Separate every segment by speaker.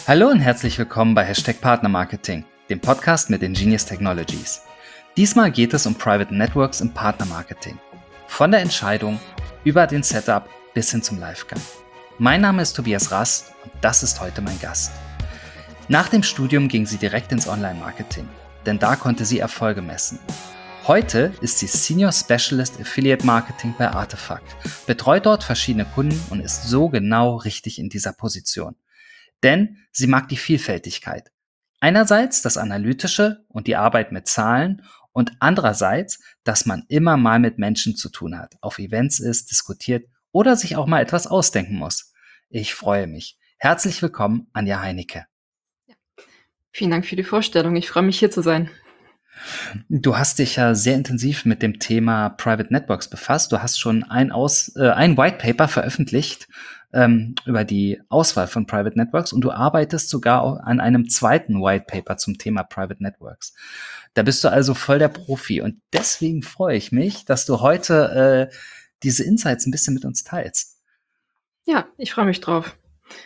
Speaker 1: Hallo und herzlich willkommen bei #Partnermarketing, dem Podcast mit Ingenious Technologies. Diesmal geht es um Private Networks im Partnermarketing. Von der Entscheidung über den Setup bis hin zum Livegang. Mein Name ist Tobias Rast und das ist heute mein Gast. Nach dem Studium ging sie direkt ins Online-Marketing, denn da konnte sie Erfolge messen. Heute ist sie Senior Specialist Affiliate Marketing bei Artefakt, betreut dort verschiedene Kunden und ist so genau richtig in dieser Position. Denn sie mag die Vielfältigkeit. Einerseits das Analytische und die Arbeit mit Zahlen und andererseits, dass man immer mal mit Menschen zu tun hat, auf Events ist, diskutiert oder sich auch mal etwas ausdenken muss. Ich freue mich. Herzlich willkommen, Anja Heinecke.
Speaker 2: Vielen Dank für die Vorstellung. Ich freue mich, hier zu sein.
Speaker 1: Du hast dich ja sehr intensiv mit dem Thema Private Networks befasst. Du hast schon ein White Paper veröffentlicht über die Auswahl von Private Networks und du arbeitest sogar an einem zweiten White Paper zum Thema Private Networks. Da bist du also voll der Profi und deswegen freue ich mich, dass du heute diese Insights ein bisschen mit uns teilst.
Speaker 2: Ja, ich freue mich drauf.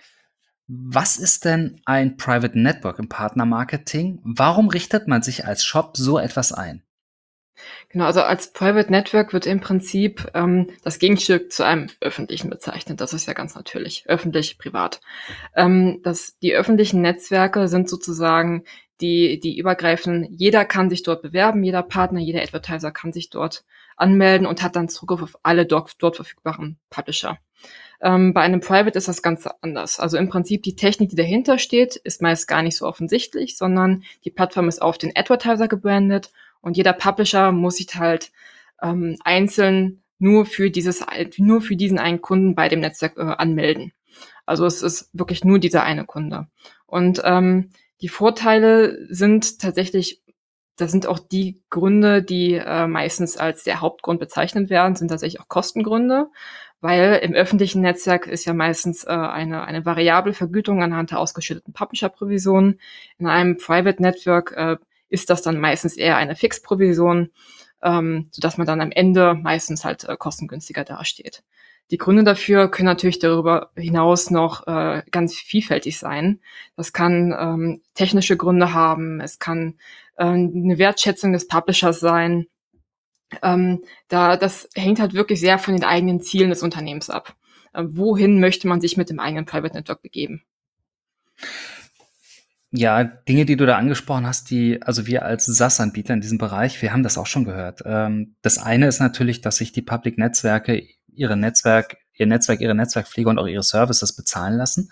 Speaker 1: Was ist denn ein Private Network im Partnermarketing? Warum richtet man sich als Shop so etwas ein?
Speaker 2: Genau, also als Private Network wird im Prinzip das Gegenstück zu einem öffentlichen bezeichnet. Das ist ja ganz natürlich. Öffentlich, privat. Die öffentlichen Netzwerke sind sozusagen die übergreifen. Jeder kann sich dort bewerben, jeder Partner, jeder Advertiser kann sich dort anmelden und hat dann Zugriff auf alle dort verfügbaren Publisher. Bei einem Private ist das Ganze anders. Also im Prinzip die Technik, die dahinter steht, ist meist gar nicht so offensichtlich, sondern die Plattform ist auf den Advertiser gebrandet und jeder Publisher muss sich halt einzeln nur für diesen einen Kunden bei dem Netzwerk anmelden. Also es ist wirklich nur dieser eine Kunde. Und die Vorteile sind tatsächlich, das sind auch die Gründe, die meistens als der Hauptgrund bezeichnet werden, sind tatsächlich auch Kostengründe, weil im öffentlichen Netzwerk ist ja meistens eine variable Vergütung anhand der ausgeschütteten Publisher-Provisionen. In einem Private Network ist das dann meistens eher eine Fixprovision, sodass man dann am Ende meistens halt kostengünstiger dasteht. Die Gründe dafür können natürlich darüber hinaus noch ganz vielfältig sein. Das kann technische Gründe haben, es kann eine Wertschätzung des Publishers sein. Das hängt halt wirklich sehr von den eigenen Zielen des Unternehmens ab. Wohin möchte man sich mit dem eigenen Private Network begeben?
Speaker 1: Ja, Dinge, die du da angesprochen hast, also wir als SaaS-Anbieter in diesem Bereich, wir haben das auch schon gehört. Das eine ist natürlich, dass sich die Public-Netzwerke ihre Netzwerkpflege und auch ihre Services bezahlen lassen.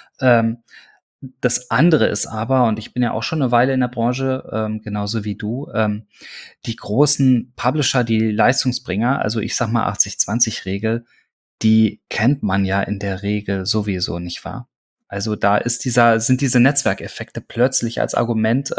Speaker 1: Das andere ist aber, und ich bin ja auch schon eine Weile in der Branche, genauso wie du, die großen Publisher, die Leistungsbringer, also ich sag mal 80-20-Regel, die kennt man ja in der Regel sowieso, nicht wahr? Also da sind diese Netzwerkeffekte plötzlich als Argument,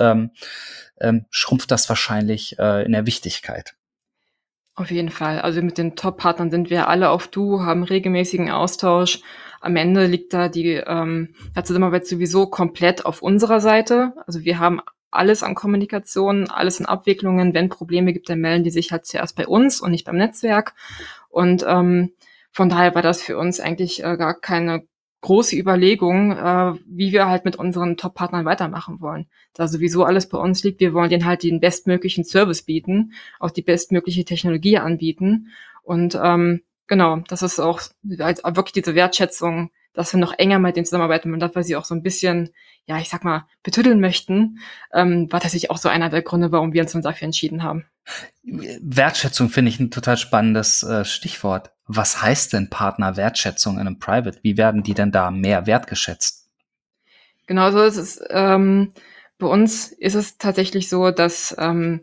Speaker 1: schrumpft das wahrscheinlich in der Wichtigkeit.
Speaker 2: Auf jeden Fall. Also mit den Top-Partnern sind wir alle auf Du, haben regelmäßigen Austausch. Am Ende liegt da die Zusammenarbeit sowieso komplett auf unserer Seite. Also wir haben alles an Kommunikation, alles an Abwicklungen. Wenn Probleme gibt, dann melden die sich halt zuerst bei uns und nicht beim Netzwerk. Und von daher war das für uns eigentlich gar keine große Überlegung, wie wir halt mit unseren Top-Partnern weitermachen wollen. Da sowieso alles bei uns liegt, wir wollen denen halt den bestmöglichen Service bieten, auch die bestmögliche Technologie anbieten. Und genau, das ist auch halt wirklich diese Wertschätzung, dass wir noch enger mit denen zusammenarbeiten und dass wir sie auch so ein bisschen, ja, ich sag mal, betüddeln möchten, war tatsächlich auch so einer der Gründe, warum wir uns dann dafür entschieden haben.
Speaker 1: Wertschätzung finde ich ein total spannendes Stichwort. Was heißt denn Partnerwertschätzung in einem Private? Wie werden die denn da mehr wertgeschätzt?
Speaker 2: Genau so ist es. Bei uns ist es tatsächlich so, dass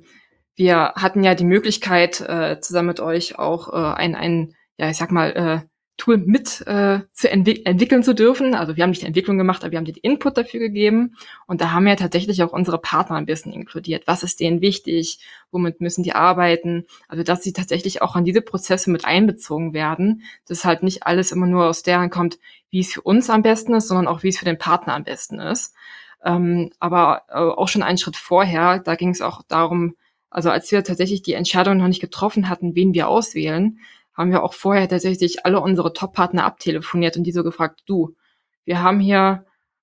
Speaker 2: wir hatten ja die Möglichkeit, zusammen mit euch auch ja, ich sag mal, Tool mit entwickeln zu dürfen. Also wir haben nicht die Entwicklung gemacht, aber wir haben den Input dafür gegeben. Und da haben wir tatsächlich auch unsere Partner ein bisschen inkludiert. Was ist denen wichtig? Womit müssen die arbeiten? Also dass sie tatsächlich auch an diese Prozesse mit einbezogen werden. Dass halt nicht alles immer nur aus deren kommt, wie es für uns am besten ist, sondern auch, wie es für den Partner am besten ist. Aber auch schon einen Schritt vorher, da ging es auch darum, also als wir tatsächlich die Entscheidung noch nicht getroffen hatten, wen wir auswählen, haben wir auch vorher tatsächlich alle unsere Top-Partner abtelefoniert und die so gefragt, du, wir haben hier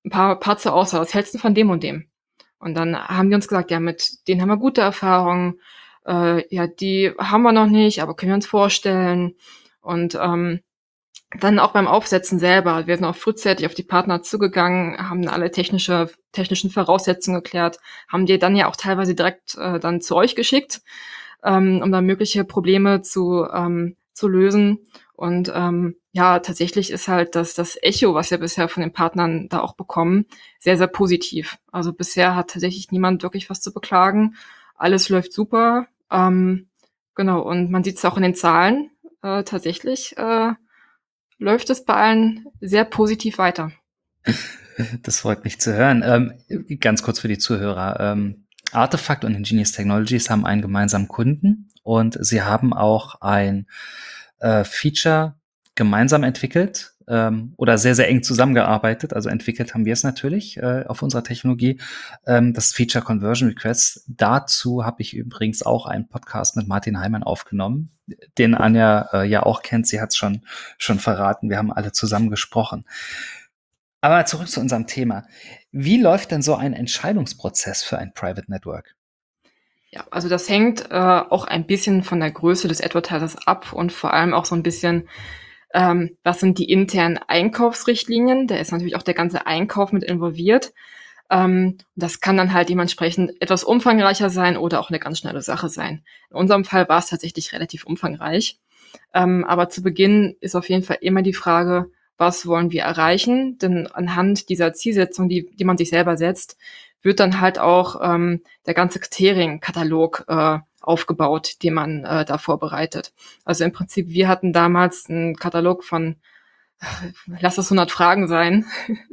Speaker 2: ein paar zur Auswahl. Was hältst du von dem und dem? Und dann haben die uns gesagt, ja, mit denen haben wir gute Erfahrungen. Ja, die haben wir noch nicht, aber können wir uns vorstellen. Und dann auch beim Aufsetzen selber. Wir sind auch frühzeitig auf die Partner zugegangen, haben alle technischen Voraussetzungen geklärt, haben die dann ja auch teilweise direkt dann zu euch geschickt, um dann mögliche Probleme zu lösen. Und ja, tatsächlich ist halt das Echo, was wir bisher von den Partnern da auch bekommen, sehr, sehr positiv. Also bisher hat tatsächlich niemand wirklich was zu beklagen. Alles läuft super. Genau, und man sieht es auch in den Zahlen. Tatsächlich läuft es bei allen sehr positiv weiter.
Speaker 1: Das freut mich zu hören. Ganz kurz für die Zuhörer. Artefakt und Ingenious Technologies haben einen gemeinsamen Kunden und sie haben auch ein Feature gemeinsam entwickelt oder sehr, sehr eng zusammengearbeitet. Also entwickelt haben wir es natürlich auf unserer Technologie. Das Feature Conversion Requests. Dazu habe ich übrigens auch einen Podcast mit Martin Heimann aufgenommen, den Anja ja auch kennt. Sie hat es schon verraten. Wir haben alle zusammen gesprochen. Aber zurück zu unserem Thema. Wie läuft denn so ein Entscheidungsprozess für ein Private Network?
Speaker 2: Ja, also das hängt auch ein bisschen von der Größe des Advertisers ab und vor allem auch so ein bisschen, was sind die internen Einkaufsrichtlinien? Da ist natürlich auch der ganze Einkauf mit involviert. Das kann dann halt dementsprechend etwas umfangreicher sein oder auch eine ganz schnelle Sache sein. In unserem Fall war es tatsächlich relativ umfangreich. Aber zu Beginn ist auf jeden Fall immer die Frage, was wollen wir erreichen? Denn anhand dieser Zielsetzung, die man sich selber setzt, wird dann halt auch der ganze Kriterienkatalog aufgebaut, den man da vorbereitet. Also im Prinzip, wir hatten damals einen Katalog von, lass es 100 Fragen sein,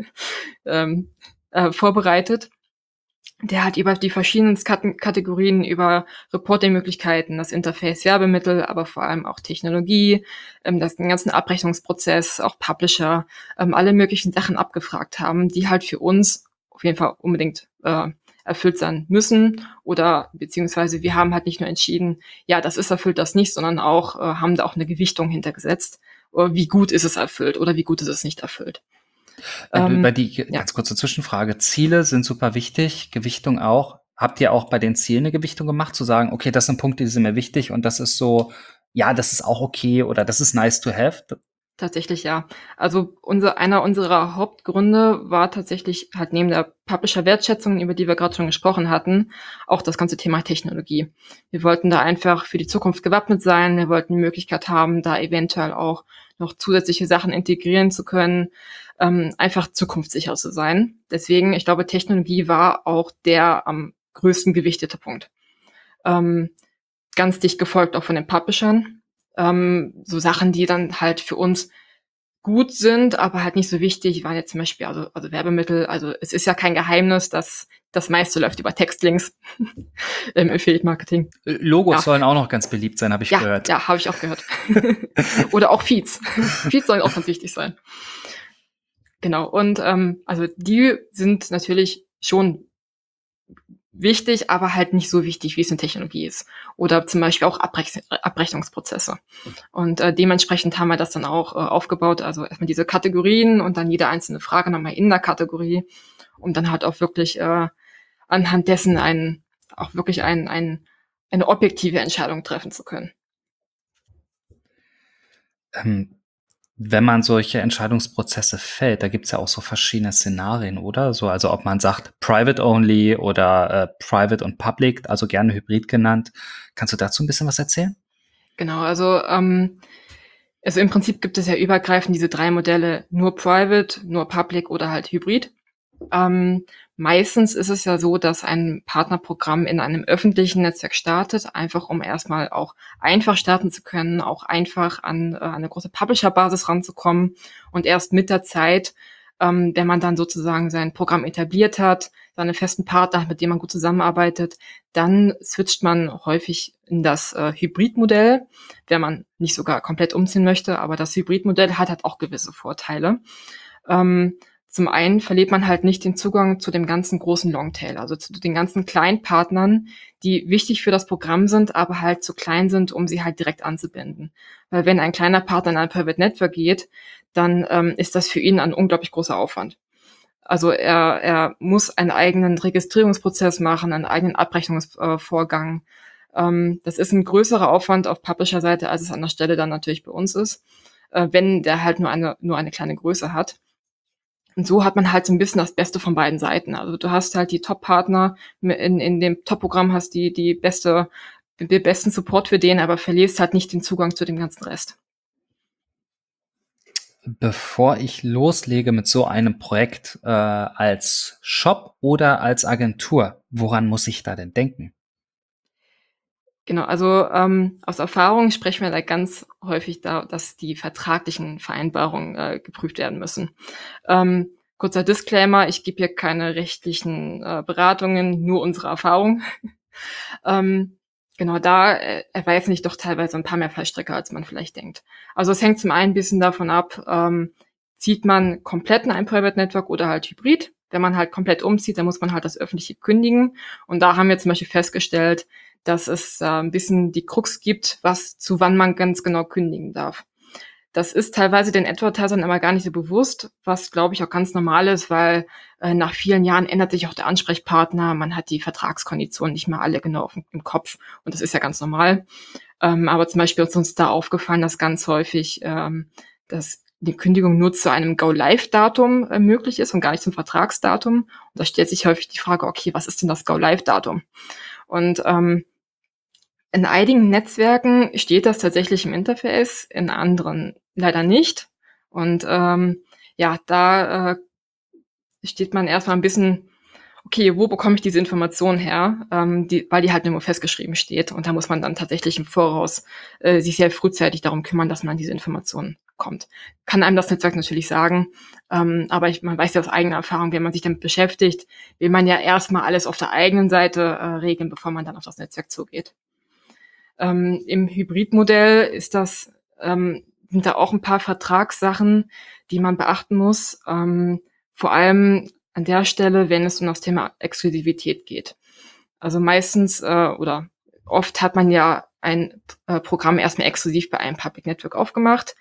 Speaker 2: vorbereitet. Der hat über die verschiedenen Kategorien, über Reporting-Möglichkeiten, das Interface, Werbemittel, aber vor allem auch Technologie, das den ganzen Abrechnungsprozess, auch Publisher, alle möglichen Sachen abgefragt haben, die halt für uns auf jeden Fall unbedingt erfüllt sein müssen oder beziehungsweise wir haben halt nicht nur entschieden, ja, das ist erfüllt, das nicht, sondern auch haben da auch eine Gewichtung hintergesetzt, wie gut ist es erfüllt oder wie gut ist es nicht erfüllt.
Speaker 1: Bei die
Speaker 2: Ja.
Speaker 1: ganz kurze Zwischenfrage. Ziele sind super wichtig, Gewichtung auch. Habt ihr auch bei den Zielen eine Gewichtung gemacht, zu sagen, okay, das sind Punkte, die sind mir wichtig und das ist so, ja, das ist auch okay oder das ist nice to have?
Speaker 2: Tatsächlich ja. Also einer unserer Hauptgründe war tatsächlich halt neben der Publisher-Wertschätzung, über die wir gerade schon gesprochen hatten, auch das ganze Thema Technologie. Wir wollten da einfach für die Zukunft gewappnet sein. Wir wollten die Möglichkeit haben, da eventuell auch noch zusätzliche Sachen integrieren zu können, einfach zukunftssicher zu sein. Deswegen, ich glaube, Technologie war auch der am größten gewichtete Punkt. Ganz dicht gefolgt auch von den Publishern. So Sachen, die dann halt für uns gut sind, aber halt nicht so wichtig, waren jetzt zum Beispiel also Werbemittel. Also es ist ja kein Geheimnis, dass das meiste läuft über Textlinks im Affiliate-Marketing.
Speaker 1: Logos sollen auch noch ganz beliebt sein, habe ich gehört.
Speaker 2: Ja, habe ich auch gehört. Oder auch Feeds. Feeds sollen auch ganz wichtig sein. Genau, und also die sind natürlich schon wichtig, aber halt nicht so wichtig, wie es in Technologie ist. Oder zum Beispiel auch Abrechnungsprozesse. Und dementsprechend haben wir das dann auch aufgebaut. Also erstmal diese Kategorien und dann jede einzelne Frage nochmal in der Kategorie, um dann halt auch wirklich anhand dessen eine objektive Entscheidung treffen zu können.
Speaker 1: Wenn man solche Entscheidungsprozesse fällt, da gibt's ja auch so verschiedene Szenarien, oder? So, also ob man sagt Private Only oder Private und Public, also gerne Hybrid genannt. Kannst du dazu ein bisschen was erzählen?
Speaker 2: Genau, also im Prinzip gibt es ja übergreifend diese 3 Modelle, nur Private, nur Public oder halt Hybrid. Meistens ist es ja so, dass ein Partnerprogramm in einem öffentlichen Netzwerk startet, einfach um erstmal auch einfach starten zu können, auch einfach an eine große Publisher-Basis ranzukommen und erst mit der Zeit, wenn man dann sozusagen sein Programm etabliert hat, seine festen Partner, mit denen man gut zusammenarbeitet, dann switcht man häufig in das Hybridmodell, wenn man nicht sogar komplett umziehen möchte, aber das Hybridmodell hat halt auch gewisse Vorteile. Zum einen verliert man halt nicht den Zugang zu dem ganzen großen Longtail, also zu den ganzen kleinen Partnern, die wichtig für das Programm sind, aber halt zu klein sind, um sie halt direkt anzubinden. Weil wenn ein kleiner Partner in ein Private Network geht, dann ist das für ihn ein unglaublich großer Aufwand. Also er muss einen eigenen Registrierungsprozess machen, einen eigenen Abrechnungsvorgang. Das ist ein größerer Aufwand auf Publisher-Seite, als es an der Stelle dann natürlich bei uns ist, wenn der halt nur eine kleine Größe hat. Und so hat man halt so ein bisschen das Beste von beiden Seiten. Also du hast halt die Top-Partner in dem Top-Programm, hast den besten Support für den, aber verlierst halt nicht den Zugang zu dem ganzen Rest.
Speaker 1: Bevor ich loslege mit so einem Projekt als Shop oder als Agentur, woran muss ich da denn denken?
Speaker 2: Genau, also aus Erfahrung sprechen wir da ganz häufig dass die vertraglichen Vereinbarungen geprüft werden müssen. Kurzer Disclaimer, ich gebe hier keine rechtlichen Beratungen, nur unsere Erfahrung. Genau, da erweisen sich doch teilweise ein paar mehr Fallstricke, als man vielleicht denkt. Also es hängt zum einen ein bisschen davon ab, zieht man komplett in ein Private Network oder halt hybrid. Wenn man halt komplett umzieht, dann muss man halt das öffentliche kündigen. Und da haben wir zum Beispiel festgestellt, dass es ein bisschen die Krux gibt, zu wann man ganz genau kündigen darf. Das ist teilweise den Advertisern aber gar nicht so bewusst, was, glaube ich, auch ganz normal ist, weil nach vielen Jahren ändert sich auch der Ansprechpartner, man hat die Vertragskonditionen nicht mehr alle genau im Kopf und das ist ja ganz normal. Aber zum Beispiel ist uns da aufgefallen, dass ganz häufig dass die Kündigung nur zu einem Go-Live-Datum möglich ist und gar nicht zum Vertragsdatum. Und da stellt sich häufig die Frage, okay, was ist denn das Go-Live-Datum? Und in einigen Netzwerken steht das tatsächlich im Interface, in anderen leider nicht. Und ja, da steht man erstmal ein bisschen, okay, wo bekomme ich diese Information her? Weil die halt nur festgeschrieben steht. Und da muss man dann tatsächlich im Voraus sich sehr frühzeitig darum kümmern, dass man an diese Informationen kommt. Kann einem das Netzwerk natürlich sagen, aber man weiß ja aus eigener Erfahrung, wenn man sich damit beschäftigt, will man ja erstmal alles auf der eigenen Seite regeln, bevor man dann auf das Netzwerk zugeht. Im Hybridmodell sind da auch ein paar Vertragssachen, die man beachten muss. Vor allem an der Stelle, wenn es um das Thema Exklusivität geht. Also meistens oder oft hat man ja ein Programm erstmal exklusiv bei einem Public Network aufgemacht.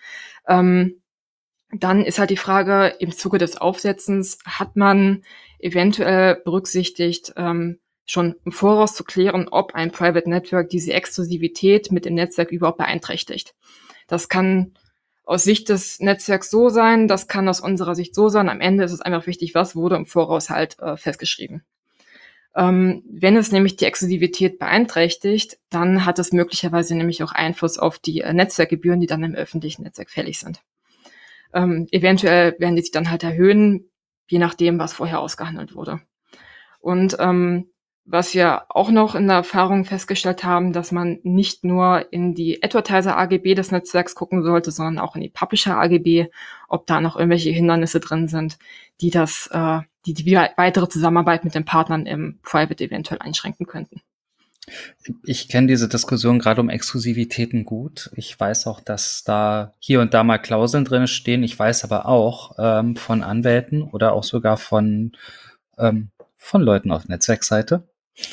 Speaker 2: Dann ist halt die Frage, im Zuge des Aufsetzens hat man eventuell berücksichtigt, schon im Voraus zu klären, ob ein Private Network diese Exklusivität mit dem Netzwerk überhaupt beeinträchtigt. Das kann aus Sicht des Netzwerks so sein, das kann aus unserer Sicht so sein. Am Ende ist es einfach wichtig, was wurde im Voraus halt festgeschrieben. Wenn es nämlich die Exklusivität beeinträchtigt, dann hat es möglicherweise nämlich auch Einfluss auf die Netzwerkgebühren, die dann im öffentlichen Netzwerk fällig sind. Eventuell werden die sich dann halt erhöhen, je nachdem, was vorher ausgehandelt wurde. Und was wir auch noch in der Erfahrung festgestellt haben, dass man nicht nur in die Advertiser-AGB des Netzwerks gucken sollte, sondern auch in die Publisher-AGB, ob da noch irgendwelche Hindernisse drin sind, die die weitere Zusammenarbeit mit den Partnern im Private eventuell einschränken könnten.
Speaker 1: Ich kenne diese Diskussion gerade um Exklusivitäten gut. Ich weiß auch, dass da hier und da mal Klauseln drin stehen. Ich weiß aber auch von Anwälten oder auch sogar von Leuten auf Netzwerkseite,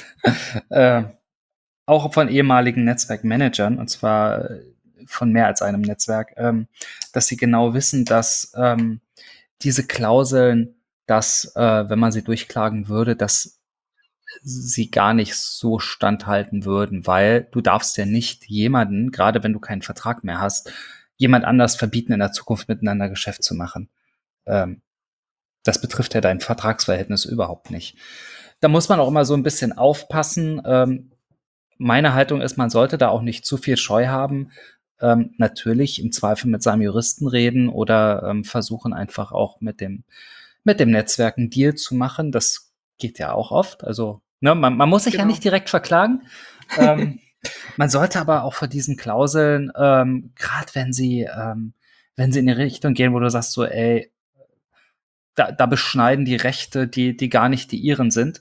Speaker 1: auch von ehemaligen Netzwerkmanagern, und zwar von mehr als einem Netzwerk, dass sie genau wissen, dass diese Klauseln, dass wenn man sie durchklagen würde, dass sie gar nicht so standhalten würden, weil du darfst ja nicht jemanden, gerade wenn du keinen Vertrag mehr hast, jemand anders verbieten, in der Zukunft miteinander Geschäft zu machen. Das betrifft ja dein Vertragsverhältnis überhaupt nicht. Da muss man auch immer so ein bisschen aufpassen. Meine Haltung ist, man sollte da auch nicht zu viel Scheu haben. Natürlich im Zweifel mit seinem Juristen reden oder versuchen einfach auch mit dem Netzwerk einen Deal zu machen. Das geht ja auch oft. Also ne, man muss sich ja nicht direkt verklagen. Man sollte aber auch vor diesen Klauseln, gerade wenn sie in die Richtung gehen, wo du sagst so, ey, da beschneiden die Rechte, die gar nicht die ihren sind,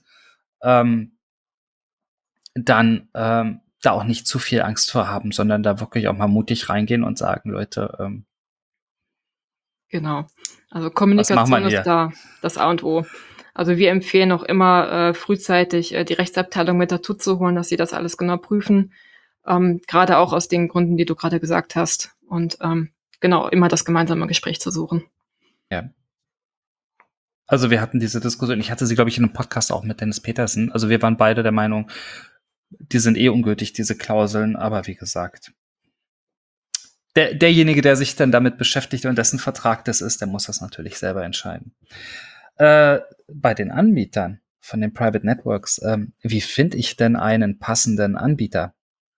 Speaker 1: dann da auch nicht zu viel Angst vor haben, sondern da wirklich auch mal mutig reingehen und sagen, Leute,
Speaker 2: Genau. Also Kommunikation ist da das A und O. Also wir empfehlen auch immer frühzeitig die Rechtsabteilung mit dazu zu holen, dass sie das alles genau prüfen. Gerade auch aus den Gründen, die du gerade gesagt hast. Und genau, immer das gemeinsame Gespräch zu suchen.
Speaker 1: Ja. Also wir hatten diese Diskussion, ich hatte sie, glaube ich, in einem Podcast auch mit Dennis Petersen. Also wir waren beide der Meinung, die sind ungültig, diese Klauseln. Aber wie gesagt, derjenige, der sich dann damit beschäftigt und dessen Vertrag das ist, der muss das natürlich selber entscheiden. Bei den Anbietern von den Private Networks, wie finde ich denn einen passenden Anbieter?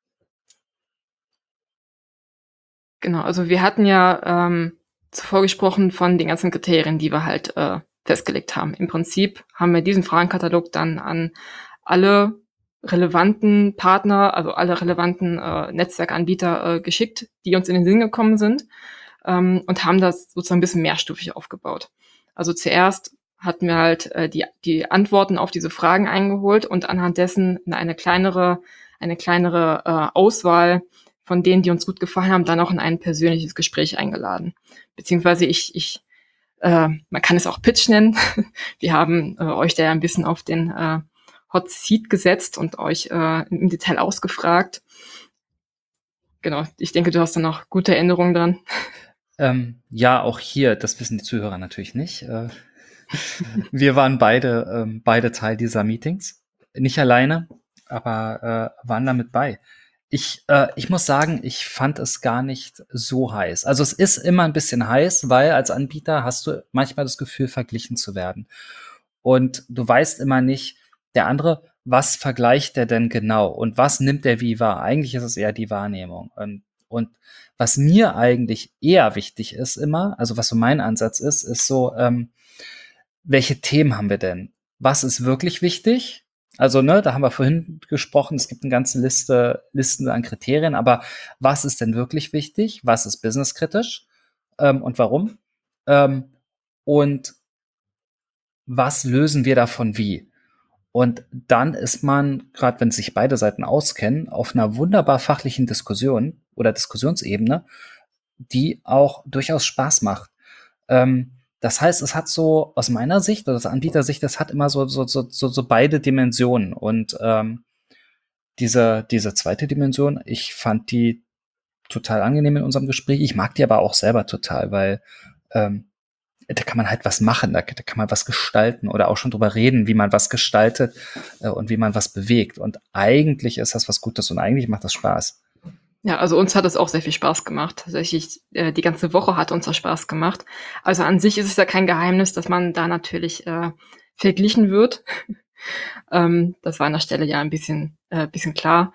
Speaker 2: Genau, also wir hatten ja zuvor gesprochen von den ganzen Kriterien, die wir halt festgelegt haben. Im Prinzip haben wir diesen Fragenkatalog dann an alle relevanten Partner, also alle relevanten Netzwerkanbieter geschickt, die uns in den Sinn gekommen sind, und haben das sozusagen ein bisschen mehrstufig aufgebaut. Also zuerst hatten wir halt die Antworten auf diese Fragen eingeholt und anhand dessen eine kleinere Auswahl von denen, die uns gut gefallen haben, dann auch in ein persönliches Gespräch eingeladen. Beziehungsweise man kann es auch Pitch nennen. Wir haben euch da ja ein bisschen auf den Hot Seat gesetzt und euch im Detail ausgefragt. Genau, ich denke, du hast da noch gute Erinnerungen dran.
Speaker 1: Ja, auch hier, das wissen die Zuhörer natürlich nicht. Wir waren beide Teil dieser Meetings. Nicht alleine, aber waren damit bei. Ich muss sagen, ich fand es gar nicht so heiß. Also es ist immer ein bisschen heiß, weil als Anbieter hast du manchmal das Gefühl, verglichen zu werden. Und du weißt immer nicht, der andere, was vergleicht der denn genau und was nimmt er wie wahr? Eigentlich ist es eher die Wahrnehmung. Und was mir eigentlich eher wichtig ist immer, also was so mein Ansatz ist so, welche Themen haben wir denn? Was ist wirklich wichtig? Also, ne, da haben wir vorhin gesprochen, es gibt eine ganze Listen an Kriterien, aber was ist denn wirklich wichtig? Was ist businesskritisch? Und warum? Ähm, und was lösen wir davon wie? Und dann ist man, gerade wenn sich beide Seiten auskennen, auf einer wunderbar fachlichen Diskussion oder Diskussionsebene, die auch durchaus Spaß macht. Das heißt, es hat so aus meiner Sicht oder aus Anbietersicht, das hat immer so beide Dimensionen. Und diese zweite Dimension, ich fand die total angenehm in unserem Gespräch. Ich mag die aber auch selber total, weil da kann man halt was machen, da kann man was gestalten oder auch schon drüber reden, wie man was gestaltet und wie man was bewegt. Und eigentlich ist das was Gutes und eigentlich macht das Spaß.
Speaker 2: Ja, also uns hat es auch sehr viel Spaß gemacht. Tatsächlich, die ganze Woche hat uns das Spaß gemacht. Also an sich ist es ja kein Geheimnis, dass man da natürlich verglichen wird. Das war an der Stelle ja ein bisschen klar.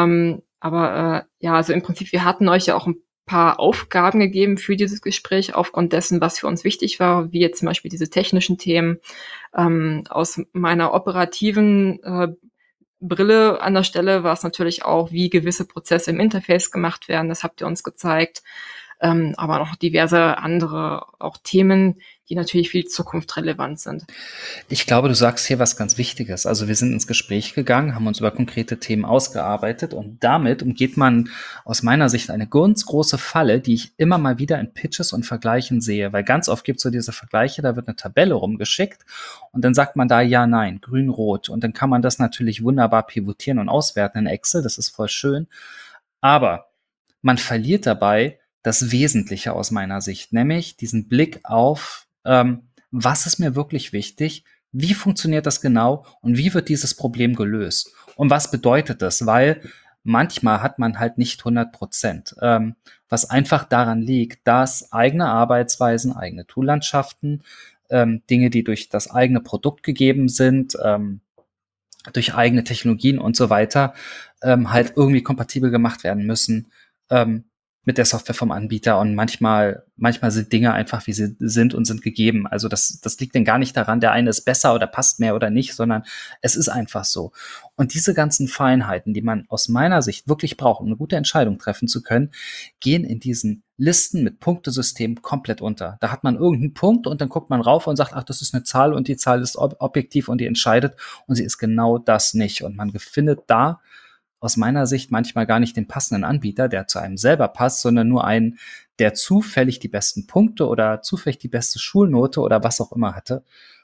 Speaker 2: Aber ja, also im Prinzip, wir hatten euch ja auch ein paar Aufgaben gegeben für dieses Gespräch aufgrund dessen, was für uns wichtig war, wie jetzt zum Beispiel diese technischen Themen. Aus meiner operativen Brille an der Stelle war es natürlich auch, wie gewisse Prozesse im Interface gemacht werden. Das habt ihr uns gezeigt. Aber noch diverse andere auch Themen, die natürlich für die Zukunft relevant sind.
Speaker 1: Ich glaube, du sagst hier was ganz Wichtiges. Also wir sind ins Gespräch gegangen, haben uns über konkrete Themen ausgearbeitet und damit umgeht man aus meiner Sicht eine ganz große Falle, die ich immer mal wieder in Pitches und Vergleichen sehe, weil ganz oft gibt es so diese Vergleiche, da wird eine Tabelle rumgeschickt und dann sagt man da ja, nein, grün, rot und dann kann man das natürlich wunderbar pivotieren und auswerten in Excel, das ist voll schön, aber man verliert dabei das Wesentliche aus meiner Sicht, nämlich diesen Blick auf, was ist mir wirklich wichtig, wie funktioniert das genau und wie wird dieses Problem gelöst? Und was bedeutet das? Weil manchmal hat man halt nicht 100%, was einfach daran liegt, dass eigene Arbeitsweisen, eigene Toollandschaften, Dinge, die durch das eigene Produkt gegeben sind, durch eigene Technologien und so weiter, halt irgendwie kompatibel gemacht werden müssen mit der Software vom Anbieter. Und manchmal sind Dinge einfach, wie sie sind und sind gegeben. Also das liegt denn gar nicht daran, der eine ist besser oder passt mehr oder nicht, sondern es ist einfach so. Und diese ganzen Feinheiten, die man aus meiner Sicht wirklich braucht, um eine gute Entscheidung treffen zu können, gehen in diesen Listen mit Punktesystem komplett unter. Da hat man irgendeinen Punkt und dann guckt man rauf und sagt, ach, das ist eine Zahl und die Zahl ist objektiv und die entscheidet und sie ist genau das nicht. Und man findet da aus meiner Sicht manchmal gar nicht den passenden Anbieter, der zu einem selber passt, sondern nur einen, der zufällig die besten Punkte oder zufällig die beste Schulnote oder was auch immer hatte.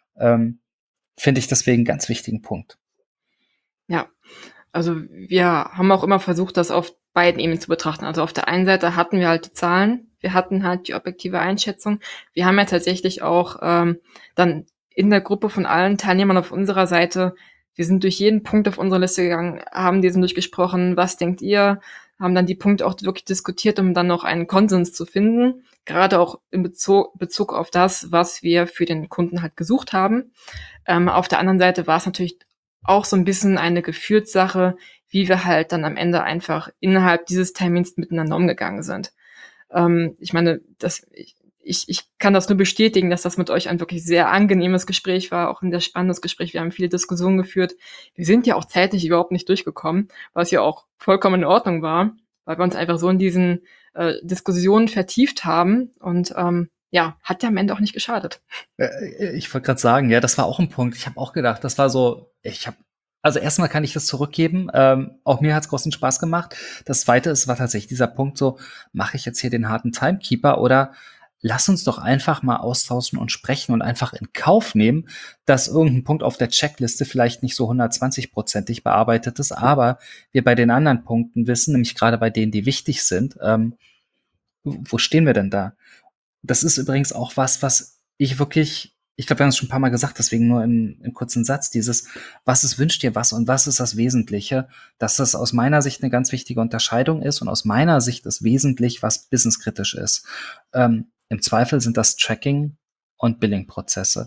Speaker 1: Finde ich deswegen einen ganz wichtigen Punkt.
Speaker 2: Ja, also wir haben auch immer versucht, das auf beiden Ebenen zu betrachten. Also auf der einen Seite hatten wir halt die Zahlen, wir hatten halt die objektive Einschätzung. Wir haben ja tatsächlich auch dann in der Gruppe von allen Teilnehmern auf unserer Seite, wir sind durch jeden Punkt auf unserer Liste gegangen, haben diesen durchgesprochen, was denkt ihr, haben dann die Punkte auch wirklich diskutiert, um dann noch einen Konsens zu finden, gerade auch in Bezug auf das, was wir für den Kunden halt gesucht haben. Auf der anderen Seite war es natürlich auch so ein bisschen eine Gefühlssache, wie wir halt dann am Ende einfach innerhalb dieses Termins miteinander umgegangen sind. Ich meine, ich kann das nur bestätigen, dass das mit euch ein wirklich sehr angenehmes Gespräch war, auch ein sehr spannendes Gespräch. Wir haben viele Diskussionen geführt. Wir sind ja auch zeitlich überhaupt nicht durchgekommen, was ja auch vollkommen in Ordnung war, weil wir uns einfach so in diesen Diskussionen vertieft haben und ja, hat ja am Ende auch nicht geschadet.
Speaker 1: Ich wollte gerade sagen, ja, das war auch ein Punkt. Ich habe auch gedacht, das war so, also erstmal kann ich das zurückgeben. Auch mir hat's großen Spaß gemacht. Das Zweite ist, war tatsächlich dieser Punkt so, mache ich jetzt hier den harten Timekeeper oder lass uns doch einfach mal austauschen und sprechen und einfach in Kauf nehmen, dass irgendein Punkt auf der Checkliste vielleicht nicht so 120-prozentig bearbeitet ist, aber wir bei den anderen Punkten wissen, nämlich gerade bei denen, die wichtig sind, wo stehen wir denn da? Das ist übrigens auch was ich wirklich, ich glaube, wir haben es schon ein paar Mal gesagt, deswegen nur im kurzen Satz, dieses, was ist, wünscht dir was und was ist das Wesentliche, dass das aus meiner Sicht eine ganz wichtige Unterscheidung ist und aus meiner Sicht ist wesentlich, was businesskritisch ist. Im Zweifel sind das Tracking und Billing-Prozesse.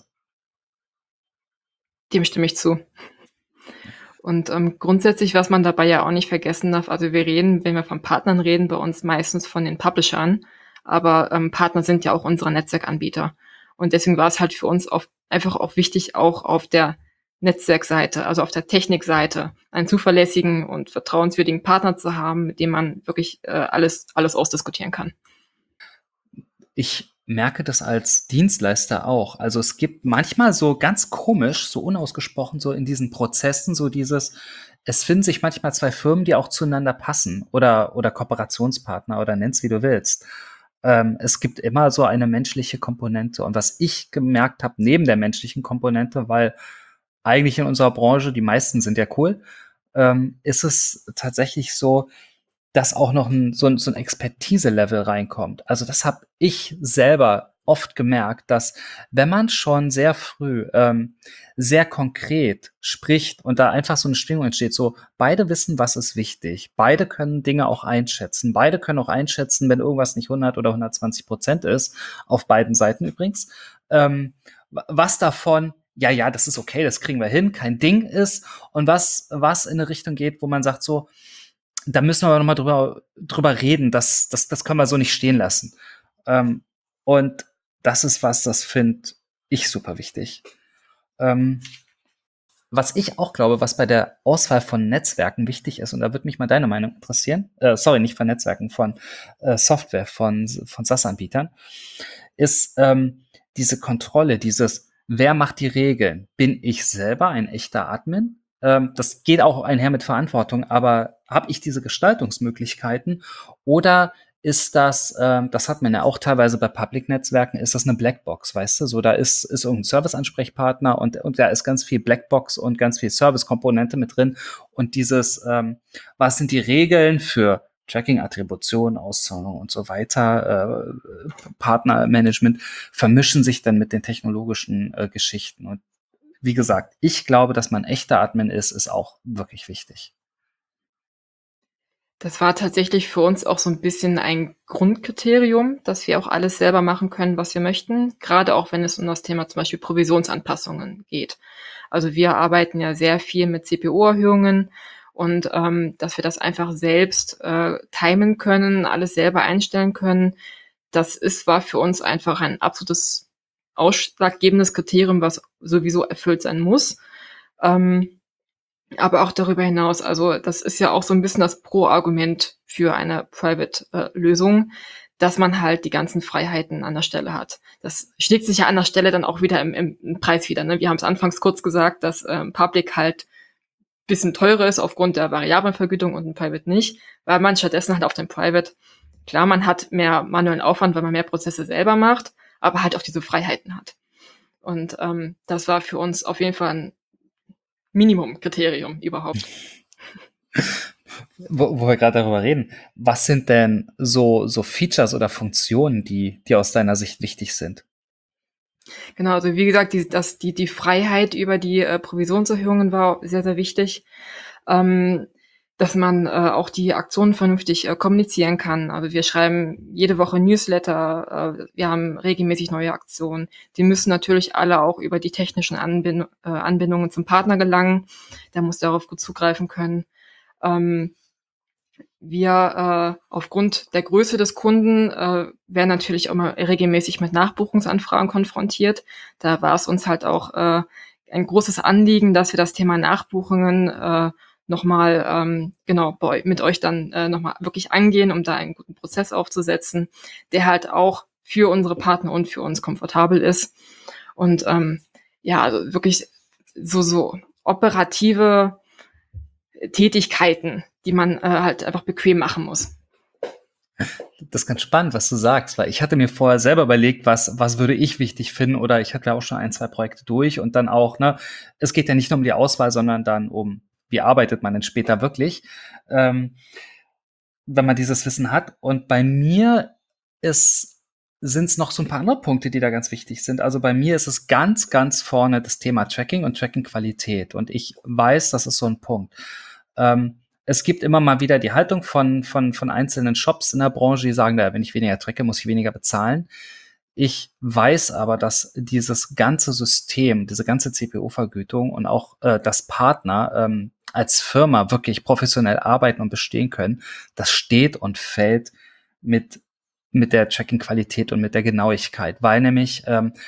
Speaker 2: Dem stimme ich zu. Und grundsätzlich, was man dabei ja auch nicht vergessen darf, also wir reden, wenn wir von Partnern reden, bei uns meistens von den Publishern, aber Partner sind ja auch unsere Netzwerkanbieter. Und deswegen war es halt für uns einfach auch wichtig, auch auf der Netzwerkseite, also auf der Technikseite, einen zuverlässigen und vertrauenswürdigen Partner zu haben, mit dem man wirklich alles ausdiskutieren kann.
Speaker 1: Ich merke das als Dienstleister auch. Also es gibt manchmal so ganz komisch, so unausgesprochen, so in diesen Prozessen, so dieses, es finden sich manchmal zwei Firmen, die auch zueinander passen oder Kooperationspartner oder nenn's wie du willst. Es gibt immer so eine menschliche Komponente. Und was ich gemerkt habe, neben der menschlichen Komponente, weil eigentlich in unserer Branche, die meisten sind ja cool, ist es tatsächlich so, dass auch noch so ein Expertise-Level reinkommt. Also das habe ich selber oft gemerkt, dass wenn man schon sehr früh sehr konkret spricht und da einfach so eine Stimmung entsteht, so beide wissen, was ist wichtig, beide können Dinge auch einschätzen, beide können auch einschätzen, wenn irgendwas nicht 100 oder 120% ist, auf beiden Seiten übrigens, was davon ja, das ist okay, das kriegen wir hin, kein Ding ist und was in eine Richtung geht, wo man sagt so, da müssen wir aber noch mal drüber reden. Das können wir so nicht stehen lassen. Und das ist was, das finde ich super wichtig. Was ich auch glaube, was bei der Auswahl von Netzwerken wichtig ist, und da würde mich mal deine Meinung interessieren, sorry, nicht von Netzwerken, von Software, von SaaS-Anbietern, ist diese Kontrolle, dieses, wer macht die Regeln? Bin ich selber ein echter Admin? Das geht auch einher mit Verantwortung, aber habe ich diese Gestaltungsmöglichkeiten oder ist das, das hat man ja auch teilweise bei Public-Netzwerken, ist das eine Blackbox, weißt du? So, da ist irgendein Service-Ansprechpartner und da ist ganz viel Blackbox und ganz viel Service-Komponente mit drin. Und dieses, was sind die Regeln für Tracking, Attribution, Auszahlung und so weiter, Partnermanagement, vermischen sich dann mit den technologischen Geschichten. Und wie gesagt, ich glaube, dass man echter Admin ist auch wirklich wichtig.
Speaker 2: Das war tatsächlich für uns auch so ein bisschen ein Grundkriterium, dass wir auch alles selber machen können, was wir möchten, gerade auch wenn es um das Thema zum Beispiel Provisionsanpassungen geht. Also, wir arbeiten ja sehr viel mit CPO-Erhöhungen und dass wir das einfach selbst timen können, alles selber einstellen können, war für uns einfach ein absolutes ausschlaggebendes Kriterium, was sowieso erfüllt sein muss. Aber auch darüber hinaus, also das ist ja auch so ein bisschen das Pro-Argument für eine Private-Lösung, dass man halt die ganzen Freiheiten an der Stelle hat. Das schlägt sich ja an der Stelle dann auch wieder im Preis wieder, ne? Wir haben es anfangs kurz gesagt, dass Public halt bisschen teurer ist aufgrund der variablen Vergütung und ein Private nicht, weil man stattdessen halt auf dem Private, klar, man hat mehr manuellen Aufwand, weil man mehr Prozesse selber macht, aber halt auch diese Freiheiten hat. Und das war für uns auf jeden Fall ein Minimum-Kriterium überhaupt.
Speaker 1: Wo wir gerade darüber reden, was sind denn so Features oder Funktionen, die aus deiner Sicht wichtig sind?
Speaker 2: Genau, also wie gesagt, die Freiheit über die Provisionserhöhungen war sehr, sehr wichtig. Dass man auch die Aktionen vernünftig kommunizieren kann. Also wir schreiben jede Woche Newsletter, wir haben regelmäßig neue Aktionen. Die müssen natürlich alle auch über die technischen Anbindungen zum Partner gelangen. Der muss darauf gut zugreifen können. Wir aufgrund der Größe des Kunden werden natürlich auch mal regelmäßig mit Nachbuchungsanfragen konfrontiert. Da war es uns halt auch ein großes Anliegen, dass wir das Thema Nachbuchungen nochmal mit euch dann nochmal wirklich angehen, um da einen guten Prozess aufzusetzen, der halt auch für unsere Partner und für uns komfortabel ist. Und also wirklich so operative Tätigkeiten, die man halt einfach bequem machen muss.
Speaker 1: Das ist ganz spannend, was du sagst, weil ich hatte mir vorher selber überlegt, was würde ich wichtig finden, oder ich hatte ja auch schon 1, 2 Projekte durch und dann auch, ne, es geht ja nicht nur um die Auswahl, sondern dann um, wie arbeitet man denn später wirklich, wenn man dieses Wissen hat. Und bei mir sind es noch so ein paar andere Punkte, die da ganz wichtig sind. Also bei mir ist es ganz, ganz vorne das Thema Tracking und Tracking-Qualität. Und ich weiß, das ist so ein Punkt. Es gibt immer mal wieder die Haltung von einzelnen Shops in der Branche, die sagen, wenn ich weniger tracke, muss ich weniger bezahlen. Ich weiß aber, dass dieses ganze System, diese ganze CPU-Vergütung und auch das Partner als Firma wirklich professionell arbeiten und bestehen können, das steht und fällt mit der Tracking-Qualität und mit der Genauigkeit, weil nämlich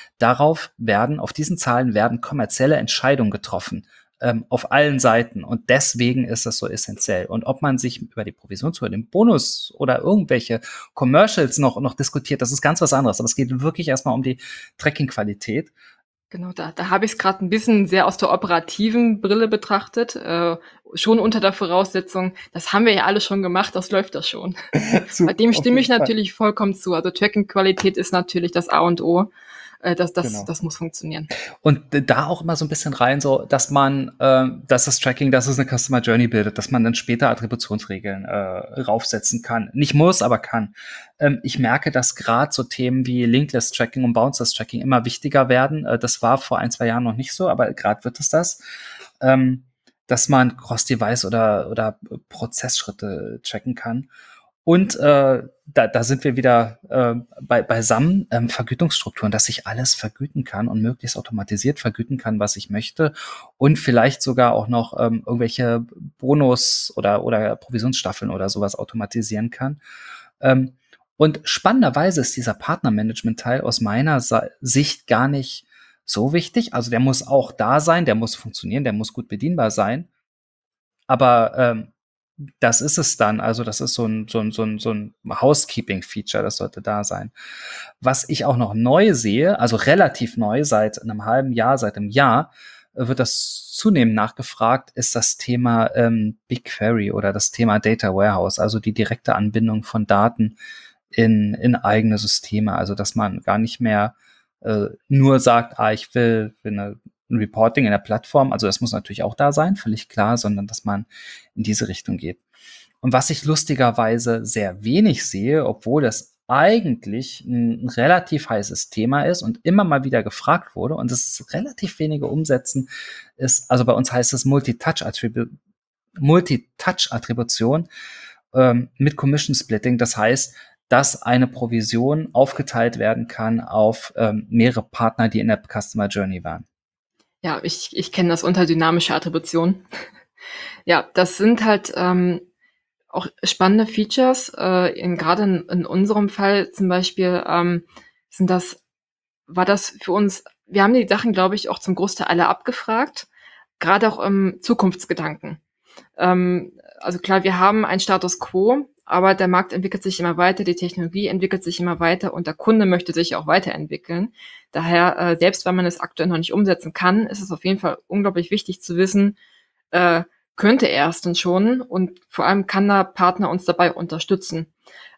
Speaker 1: auf diesen Zahlen werden kommerzielle Entscheidungen getroffen, auf allen Seiten. Und deswegen ist das so essentiell. Und ob man sich über die Provisionshöhe, den Bonus oder irgendwelche Commercials noch diskutiert, das ist ganz was anderes. Aber es geht wirklich erstmal um die Tracking-Qualität.
Speaker 2: Genau, da habe ich es gerade ein bisschen sehr aus der operativen Brille betrachtet, schon unter der Voraussetzung, das haben wir ja alle schon gemacht, das läuft das schon. Bei dem stimme ich natürlich vollkommen zu. Also Tracking-Qualität ist natürlich das A und O. Das muss funktionieren.
Speaker 1: Und da auch immer so ein bisschen rein, so, dass das Tracking, dass es eine Customer Journey bildet, dass man dann später Attributionsregeln raufsetzen kann. Nicht muss, aber kann. Ich merke, dass gerade so Themen wie Linkless Tracking und Bounceless Tracking immer wichtiger werden. Das war vor 1, 2 Jahren noch nicht so, aber gerade wird es das. Dass man Cross-Device oder Prozessschritte tracken kann. Und da sind wir wieder beisammen, Vergütungsstrukturen, dass ich alles vergüten kann und möglichst automatisiert vergüten kann, was ich möchte. Und vielleicht sogar auch noch irgendwelche Bonus- oder Provisionsstaffeln oder sowas automatisieren kann. Und spannenderweise ist dieser Partnermanagement-Teil aus meiner Sicht gar nicht so wichtig. Also der muss auch da sein, der muss funktionieren, der muss gut bedienbar sein. Aber das ist es dann. Also das ist so ein Housekeeping-Feature, das sollte da sein. Was ich auch noch neu sehe, also relativ neu, seit einem halben Jahr, seit einem Jahr, wird das zunehmend nachgefragt, ist das Thema BigQuery oder das Thema Data Warehouse, also die direkte Anbindung von Daten in eigene Systeme. Also dass man gar nicht mehr nur sagt, ich will ein Reporting in der Plattform, also das muss natürlich auch da sein, völlig klar, sondern dass man in diese Richtung geht. Und was ich lustigerweise sehr wenig sehe, obwohl das eigentlich ein relativ heißes Thema ist und immer mal wieder gefragt wurde und es relativ wenige umsetzen, ist, also bei uns heißt es Multi-Touch-Attribution mit Commission Splitting. Das heißt, dass eine Provision aufgeteilt werden kann auf mehrere Partner, die in der Customer Journey waren.
Speaker 2: Ja, ich kenne das unter dynamische Attribution. Ja, das sind halt auch spannende Features. Gerade in unserem Fall zum Beispiel war das für uns, wir haben die Sachen, glaube ich, auch zum Großteil alle abgefragt, gerade auch im Zukunftsgedanken. Also klar, wir haben einen Status quo, aber der Markt entwickelt sich immer weiter, die Technologie entwickelt sich immer weiter und der Kunde möchte sich auch weiterentwickeln. Daher, selbst wenn man es aktuell noch nicht umsetzen kann, ist es auf jeden Fall unglaublich wichtig zu wissen, könnte er es denn schon und vor allem kann der Partner uns dabei unterstützen.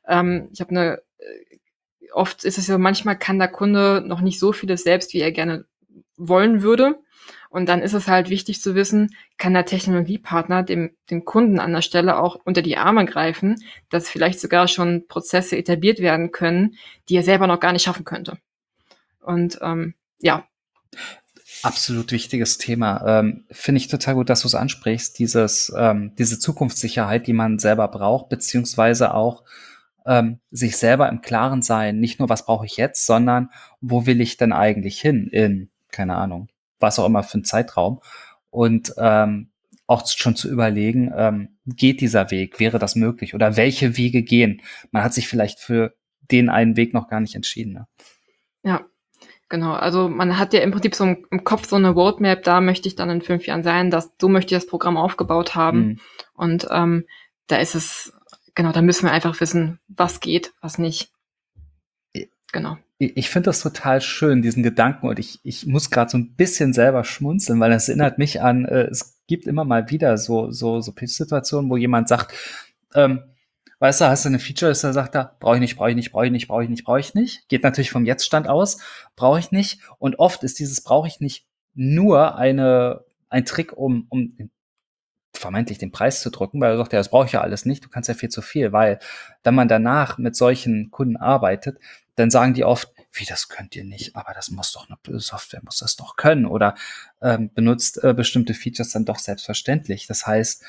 Speaker 2: Oft ist es ja, manchmal kann der Kunde noch nicht so vieles selbst, wie er gerne wollen würde. Und dann ist es halt wichtig zu wissen, kann der Technologiepartner dem Kunden an der Stelle auch unter die Arme greifen, dass vielleicht sogar schon Prozesse etabliert werden können, die er selber noch gar nicht schaffen könnte. Und ja,
Speaker 1: Absolut wichtiges Thema. Finde ich total gut, dass du es ansprichst, diese Zukunftssicherheit, die man selber braucht, beziehungsweise auch sich selber im Klaren sein, nicht nur, was brauche ich jetzt, sondern wo will ich denn eigentlich hin in, keine Ahnung, was auch immer für einen Zeitraum. Und auch schon zu überlegen, geht dieser Weg, wäre das möglich oder welche Wege gehen? Man hat sich vielleicht für den einen Weg noch gar nicht entschieden. Ne?
Speaker 2: ja. Genau, also man hat ja im Prinzip so im Kopf so eine Roadmap, da möchte ich dann in 5 Jahren sein, so möchte ich das Programm aufgebaut haben.
Speaker 1: Mhm.
Speaker 2: Und da ist es, genau, da müssen wir einfach wissen, was geht, was nicht. Genau.
Speaker 1: Ich finde das total schön, diesen Gedanken, und ich muss gerade so ein bisschen selber schmunzeln, weil das erinnert mich an, es gibt immer mal wieder so Pitch-Situationen, wo jemand sagt, ähm, weißt du, hast du eine Feature, da sagt er, brauche ich nicht, brauche ich nicht, brauche ich nicht, brauche ich nicht, brauche ich nicht. Geht natürlich vom Jetzt-Stand aus, brauche ich nicht. Und oft ist dieses brauche ich nicht nur ein Trick, um vermeintlich den Preis zu drücken, weil er sagt, ja, das brauche ich ja alles nicht, du kannst ja viel zu viel, weil wenn man danach mit solchen Kunden arbeitet, dann sagen die oft, wie, das könnt ihr nicht, aber das muss doch eine Software, muss das doch können, oder benutzt bestimmte Features dann doch selbstverständlich. Das heißt,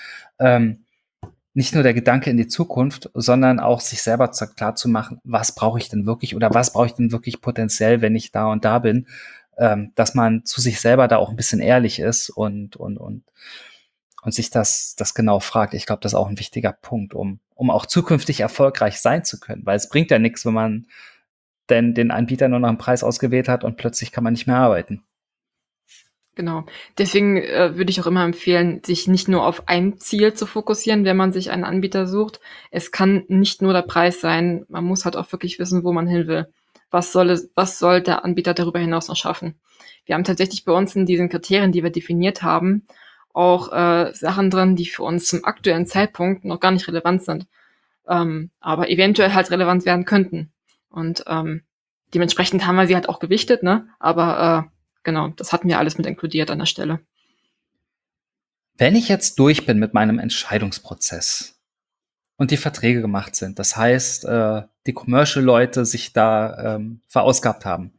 Speaker 1: nicht nur der Gedanke in die Zukunft, sondern auch sich selber klar zu machen, was brauche ich denn wirklich oder was brauche ich denn wirklich potenziell, wenn ich da und da bin, dass man zu sich selber da auch ein bisschen ehrlich ist und sich das genau fragt. Ich glaube, das ist auch ein wichtiger Punkt, um auch zukünftig erfolgreich sein zu können, weil es bringt ja nichts, wenn man denn den Anbieter nur nach dem Preis ausgewählt hat und plötzlich kann man nicht mehr arbeiten.
Speaker 2: Genau. Deswegen würde ich auch immer empfehlen, sich nicht nur auf ein Ziel zu fokussieren, wenn man sich einen Anbieter sucht. Es kann nicht nur der Preis sein. Man muss halt auch wirklich wissen, wo man hin will. Was soll der Anbieter darüber hinaus noch schaffen? Wir haben tatsächlich bei uns in diesen Kriterien, die wir definiert haben, auch Sachen drin, die für uns zum aktuellen Zeitpunkt noch gar nicht relevant sind, aber eventuell halt relevant werden könnten. Und dementsprechend haben wir sie halt auch gewichtet, ne? Aber genau, das hatten wir alles mit inkludiert an der Stelle.
Speaker 1: Wenn ich jetzt durch bin mit meinem Entscheidungsprozess und die Verträge gemacht sind, das heißt, die Commercial-Leute sich da verausgabt haben,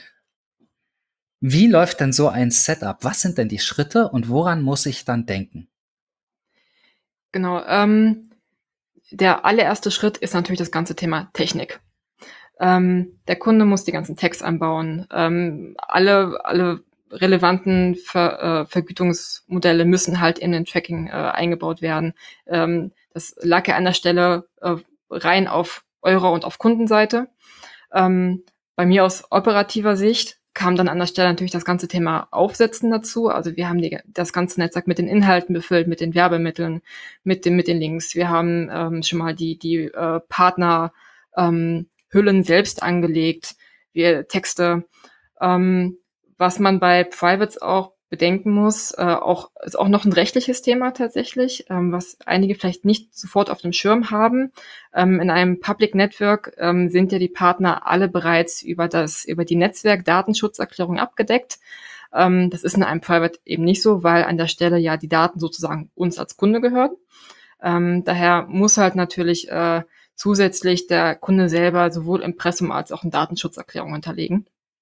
Speaker 1: wie läuft denn so ein Setup? Was sind denn die Schritte und woran muss ich dann denken?
Speaker 2: Genau, der allererste Schritt ist natürlich das ganze Thema Technik. Der Kunde muss die ganzen Tags anbauen. Alle relevanten Vergütungsmodelle müssen halt in den Tracking eingebaut werden. Das lag ja an der Stelle rein auf eurer und auf Kundenseite. Bei mir aus operativer Sicht kam dann an der Stelle natürlich das ganze Thema Aufsetzen dazu. Also wir haben das ganze Netzwerk mit den Inhalten befüllt, mit den Werbemitteln, mit den Links. Wir haben schon mal die Partner Hüllen selbst angelegt, Texte. Was man bei Privates auch bedenken muss, ist auch noch ein rechtliches Thema tatsächlich, was einige vielleicht nicht sofort auf dem Schirm haben. In einem Public Network sind ja die Partner alle bereits über die Netzwerk-Datenschutzerklärung abgedeckt. Das ist in einem Private eben nicht so, weil an der Stelle ja die Daten sozusagen uns als Kunde gehören. Daher muss halt natürlich zusätzlich der Kunde selber sowohl Impressum als auch eine Datenschutzerklärung hinterlegen.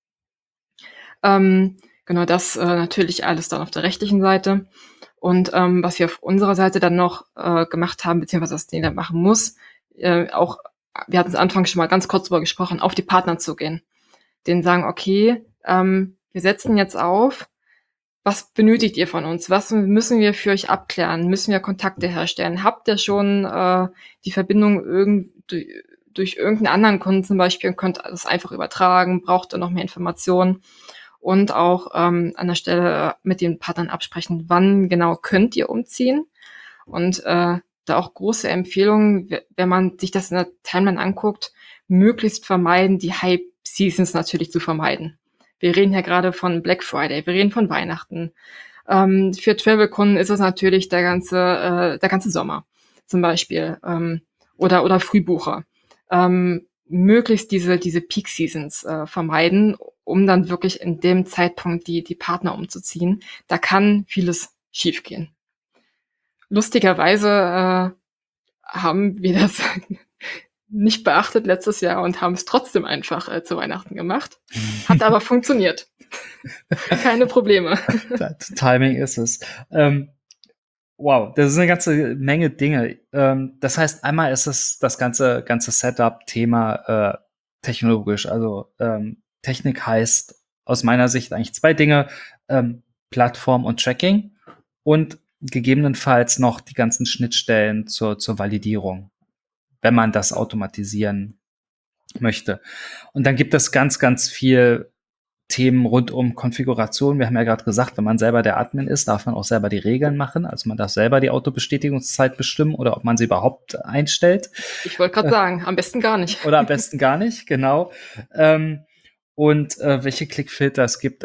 Speaker 2: Genau, das natürlich alles dann auf der rechtlichen Seite. Und was wir auf unserer Seite dann noch gemacht haben, beziehungsweise was den dann machen muss, auch, wir hatten es Anfang schon mal ganz kurz darüber gesprochen, auf die Partner zu gehen. Denen sagen, okay, wir setzen jetzt auf, was benötigt ihr von uns? Was müssen wir für euch abklären? Müssen wir Kontakte herstellen? Habt ihr schon die Verbindung durch irgendeinen anderen Kunden zum Beispiel und könnt das einfach übertragen? Braucht ihr noch mehr Informationen? Und auch an der Stelle mit den Partnern absprechen, wann genau könnt ihr umziehen. Und da auch große Empfehlungen, wenn man sich das in der Timeline anguckt, möglichst vermeiden, die Hype-Seasons natürlich zu vermeiden. Wir reden ja gerade von Black Friday, wir reden von Weihnachten. Für Travel-Kunden ist es natürlich der ganze Sommer zum Beispiel oder Frühbucher. Möglichst diese Peak-Seasons vermeiden, um dann wirklich in dem Zeitpunkt die Partner umzuziehen. Da kann vieles schiefgehen. Lustigerweise haben wir das nicht beachtet letztes Jahr und haben es trotzdem einfach zu Weihnachten gemacht. Hat aber funktioniert. Keine Probleme.
Speaker 1: Timing ist es. Wow, das ist eine ganze Menge Dinge. Das heißt, einmal ist es das ganze Setup-Thema technologisch. Also Technik heißt aus meiner Sicht eigentlich zwei Dinge: Plattform und Tracking und gegebenenfalls noch die ganzen Schnittstellen zur Validierung, wenn man das automatisieren möchte. Und dann gibt es ganz viel Themen rund um Konfiguration. Wir haben ja gerade gesagt, wenn man selber der Admin ist, darf man auch selber die Regeln machen. Also man darf selber die Autobestätigungszeit bestimmen oder ob man sie überhaupt einstellt.
Speaker 2: Ich wollte gerade sagen, am besten gar nicht.
Speaker 1: Oder am besten gar nicht, genau. Und welche Klickfilter es gibt,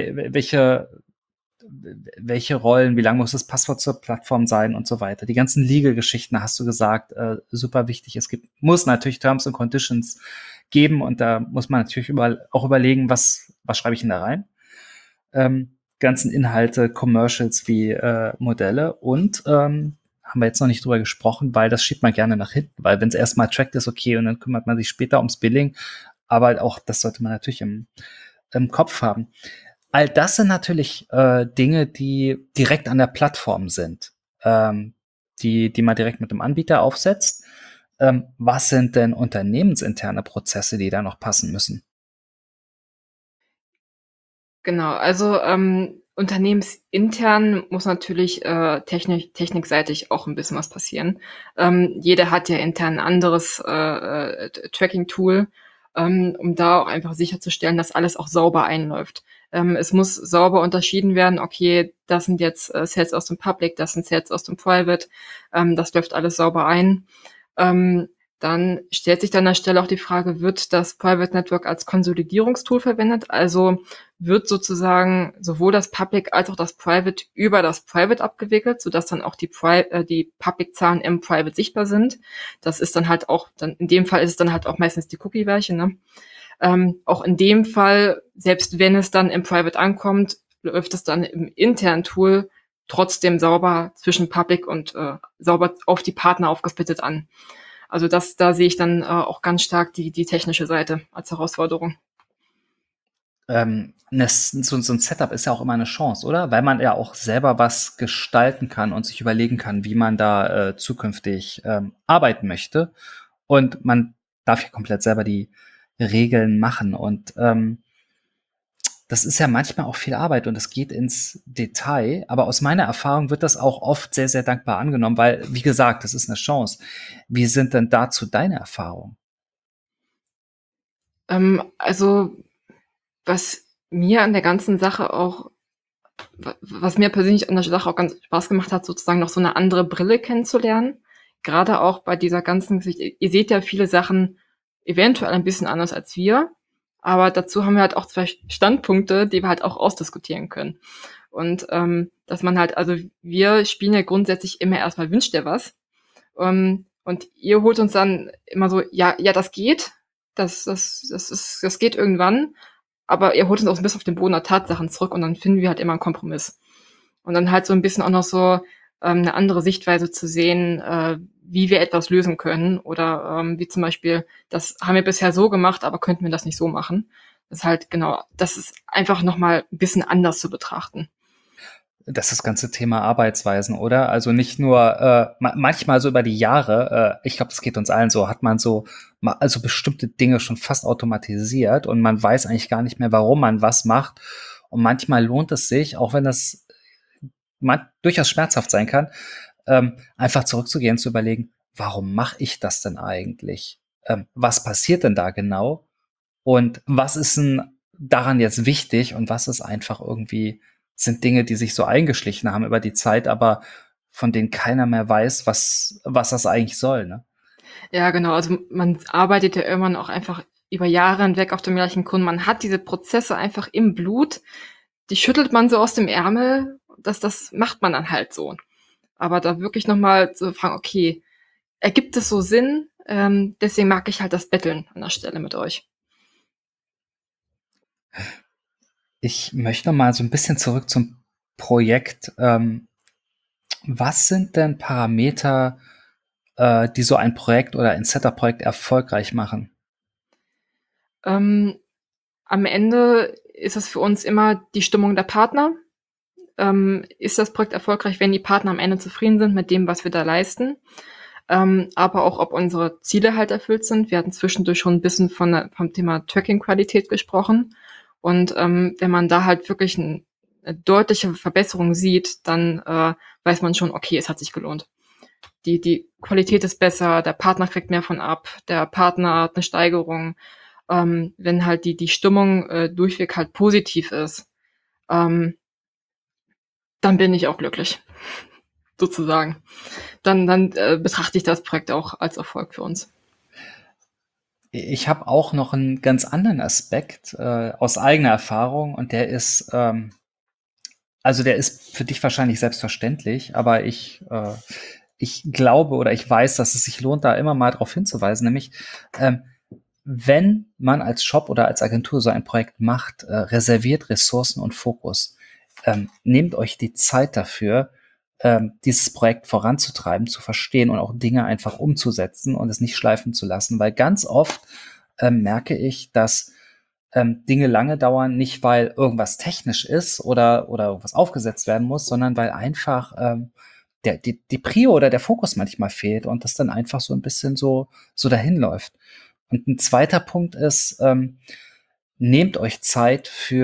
Speaker 1: welche Rollen, wie lang muss das Passwort zur Plattform sein und so weiter. Die ganzen Legal-Geschichten, hast du gesagt, super wichtig. Muss natürlich Terms and Conditions geben und da muss man natürlich auch überlegen, was schreibe ich denn da rein. Ganzen Inhalte, Commercials wie Modelle und haben wir jetzt noch nicht drüber gesprochen, weil das schiebt man gerne nach hinten, weil wenn es erstmal tracked ist, okay, und dann kümmert man sich später ums Billing, aber auch das sollte man natürlich im Kopf haben. All das sind natürlich Dinge, die direkt an der Plattform sind, die man direkt mit dem Anbieter aufsetzt. Was sind denn unternehmensinterne Prozesse, die da noch passen müssen?
Speaker 2: Genau, also unternehmensintern muss natürlich technikseitig auch ein bisschen was passieren. Jeder hat ja intern ein anderes Tracking-Tool, um da auch einfach sicherzustellen, dass alles auch sauber einläuft. Es muss sauber unterschieden werden, okay, das sind jetzt Sets aus dem Public, das sind Sets aus dem Private, das läuft alles sauber ein. Dann stellt sich dann an der Stelle auch die Frage, wird das Private Network als Konsolidierungstool verwendet? Also wird sozusagen sowohl das Public als auch das Private über das Private abgewickelt, sodass dann auch die Public-Zahlen im Private sichtbar sind. Das ist dann halt auch, dann in dem Fall ist es dann halt auch meistens die Cookie-Weiche, ne? Auch in dem Fall, selbst wenn es dann im Private ankommt, läuft es dann im internen Tool trotzdem sauber zwischen Public und sauber auf die Partner aufgesplittet an. Also da sehe ich dann auch ganz stark die technische Seite als Herausforderung.
Speaker 1: So ein Setup ist ja auch immer eine Chance, oder? Weil man ja auch selber was gestalten kann und sich überlegen kann, wie man da zukünftig arbeiten möchte. Und man darf ja komplett selber die Regeln machen. Und das ist ja manchmal auch viel Arbeit und es geht ins Detail. Aber aus meiner Erfahrung wird das auch oft sehr, sehr dankbar angenommen, weil, wie gesagt, das ist eine Chance. Wie sind denn dazu deine Erfahrungen?
Speaker 2: Also was mir an der ganzen Sache auch, was mir persönlich an der Sache auch ganz Spaß gemacht hat, sozusagen noch so eine andere Brille kennenzulernen. Gerade auch bei dieser ganzen Geschichte. Ihr seht ja viele Sachen eventuell ein bisschen anders als wir, aber dazu haben wir halt auch zwei Standpunkte, die wir halt auch ausdiskutieren können. Und dass man halt, also wir spielen ja grundsätzlich immer erstmal wünscht dir was. Und ihr holt uns dann immer so, ja, das geht, das geht irgendwann, aber ihr holt uns auch ein bisschen auf den Boden der Tatsachen zurück und dann finden wir halt immer einen Kompromiss. Und dann halt so ein bisschen auch noch so eine andere Sichtweise zu sehen, wie wir etwas lösen können oder wie zum Beispiel, das haben wir bisher so gemacht, aber könnten wir das nicht so machen. Das ist halt genau, das ist einfach nochmal ein bisschen anders zu betrachten.
Speaker 1: Das ist das ganze Thema Arbeitsweisen, oder? Also nicht nur manchmal so über die Jahre, ich glaube, das geht uns allen so, hat man so also bestimmte Dinge schon fast automatisiert und man weiß eigentlich gar nicht mehr, warum man was macht. Und manchmal lohnt es sich, auch wenn das durchaus schmerzhaft sein kann, einfach zurückzugehen, zu überlegen, warum mache ich das denn eigentlich? Was passiert denn da genau? Und was ist denn daran jetzt wichtig und was ist einfach irgendwie, sind Dinge, die sich so eingeschlichen haben über die Zeit, aber von denen keiner mehr weiß, was das eigentlich soll, ne?
Speaker 2: Ja, genau. Also man arbeitet ja irgendwann auch einfach über Jahre hinweg auf dem gleichen Kunden. Man hat diese Prozesse einfach im Blut. Die schüttelt man so aus dem Ärmel. Das macht man dann halt so. Aber da wirklich nochmal zu fragen, okay, ergibt es so Sinn? Deswegen mag ich halt das Betteln an der Stelle mit euch.
Speaker 1: Ich möchte noch mal so ein bisschen zurück zum Projekt. Was sind denn Parameter, die so ein Projekt oder ein Setup-Projekt erfolgreich machen?
Speaker 2: Ähm, am Ende ist es für uns immer die Stimmung der Partner. Ist das Projekt erfolgreich, wenn die Partner am Ende zufrieden sind mit dem, was wir da leisten? Aber auch, ob unsere Ziele halt erfüllt sind. Wir hatten zwischendurch schon ein bisschen vom Thema Tracking-Qualität gesprochen. Und wenn man da halt wirklich eine deutliche Verbesserung sieht, dann weiß man schon, okay, es hat sich gelohnt. Die Qualität ist besser, der Partner kriegt mehr von ab, der Partner hat eine Steigerung. Wenn halt die Stimmung durchweg halt positiv ist, dann bin ich auch glücklich, sozusagen. Dann betrachte ich das Projekt auch als Erfolg für uns.
Speaker 1: Ich habe auch noch einen ganz anderen Aspekt aus eigener Erfahrung und der ist für dich wahrscheinlich selbstverständlich, aber ich glaube oder ich weiß, dass es sich lohnt, da immer mal darauf hinzuweisen, nämlich ähm, wenn man als Shop oder als Agentur so ein Projekt macht, reserviert Ressourcen und Fokus. Nehmt euch die Zeit dafür, dieses Projekt voranzutreiben, zu verstehen und auch Dinge einfach umzusetzen und es nicht schleifen zu lassen, weil ganz oft merke ich, dass Dinge lange dauern, nicht weil irgendwas technisch ist oder irgendwas aufgesetzt werden muss, sondern weil einfach die Prio oder der Fokus manchmal fehlt und das dann einfach so ein bisschen so dahin läuft. Und ein zweiter Punkt ist, nehmt euch Zeit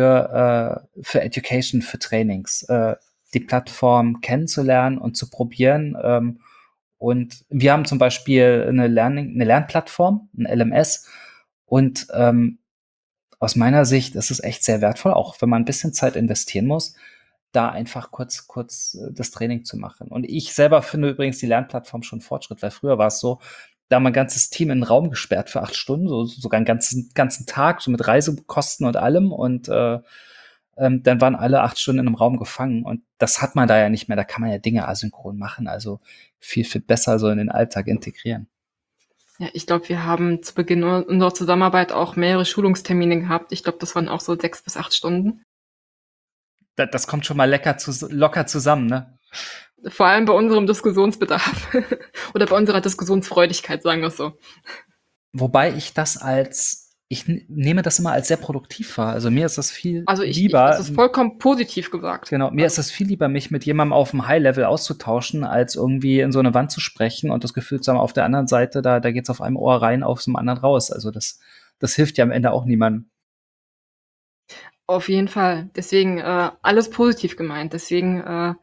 Speaker 1: für Education, für Trainings, die Plattform kennenzulernen und zu probieren. Und wir haben zum Beispiel eine Lernplattform, ein LMS. Und aus meiner Sicht ist es echt sehr wertvoll, auch wenn man ein bisschen Zeit investieren muss, da einfach kurz das Training zu machen. Und ich selber finde übrigens die Lernplattform schon Fortschritt, weil früher war es so, da haben wir ein ganzes Team in 'n Raum gesperrt für 8 Stunden, sogar einen ganzen Tag, so mit Reisekosten und allem. Und dann waren alle 8 Stunden in einem Raum gefangen. Und das hat man da ja nicht mehr. Da kann man ja Dinge asynchron machen. Also viel besser so in den Alltag integrieren.
Speaker 2: Ja, ich glaube, wir haben zu Beginn unserer Zusammenarbeit auch mehrere Schulungstermine gehabt. Ich glaube, das waren auch so 6 bis 8 Stunden.
Speaker 1: Das kommt schon mal locker zusammen, ne?
Speaker 2: Vor allem bei unserem Diskussionsbedarf oder bei unserer Diskussionsfreudigkeit, sagen wir es so.
Speaker 1: Wobei ich nehme das immer als sehr produktiv wahr. Also mir ist das viel
Speaker 2: Also das
Speaker 1: lieber,
Speaker 2: ist vollkommen positiv gesagt.
Speaker 1: genau, mir ist
Speaker 2: Also,
Speaker 1: es viel lieber, mich mit jemandem auf dem High-Level auszutauschen, als irgendwie in so eine Wand zu sprechen und das Gefühl zu haben, auf der anderen Seite, da geht's auf einem Ohr rein, auf dem anderen raus. Also das hilft ja am Ende auch niemandem.
Speaker 2: auf jeden Fall. Deswegen alles positiv gemeint. Deswegen,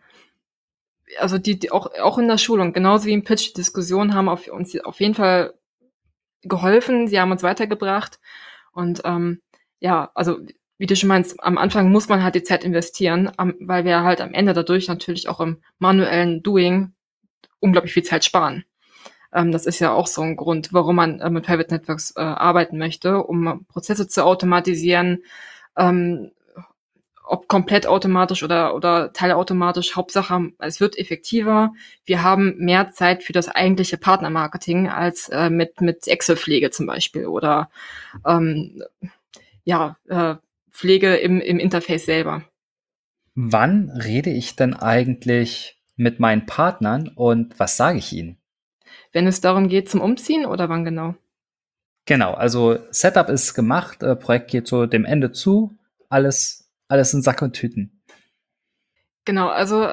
Speaker 2: also die auch in der Schulung, genauso wie im Pitch, die Diskussionen haben uns auf jeden Fall geholfen. Sie haben uns weitergebracht. Und ja, also wie du schon meinst, am Anfang muss man halt die Zeit investieren, weil wir halt am Ende dadurch natürlich auch im manuellen Doing unglaublich viel Zeit sparen. Das ist ja auch so ein Grund, warum man mit Private Networks arbeiten möchte, um Prozesse zu automatisieren, ähm, ob komplett automatisch oder teilautomatisch. Hauptsache, es wird effektiver. Wir haben mehr Zeit für das eigentliche Partnermarketing als mit Excel-Pflege zum Beispiel oder ähm, ja, Pflege im Interface selber.
Speaker 1: Wann rede ich denn eigentlich mit meinen Partnern und was sage ich ihnen?
Speaker 2: Wenn es darum geht zum Umziehen oder wann genau?
Speaker 1: Genau, also Setup ist gemacht, Projekt geht so dem Ende zu, alles in Sack und Tüten.
Speaker 2: Genau,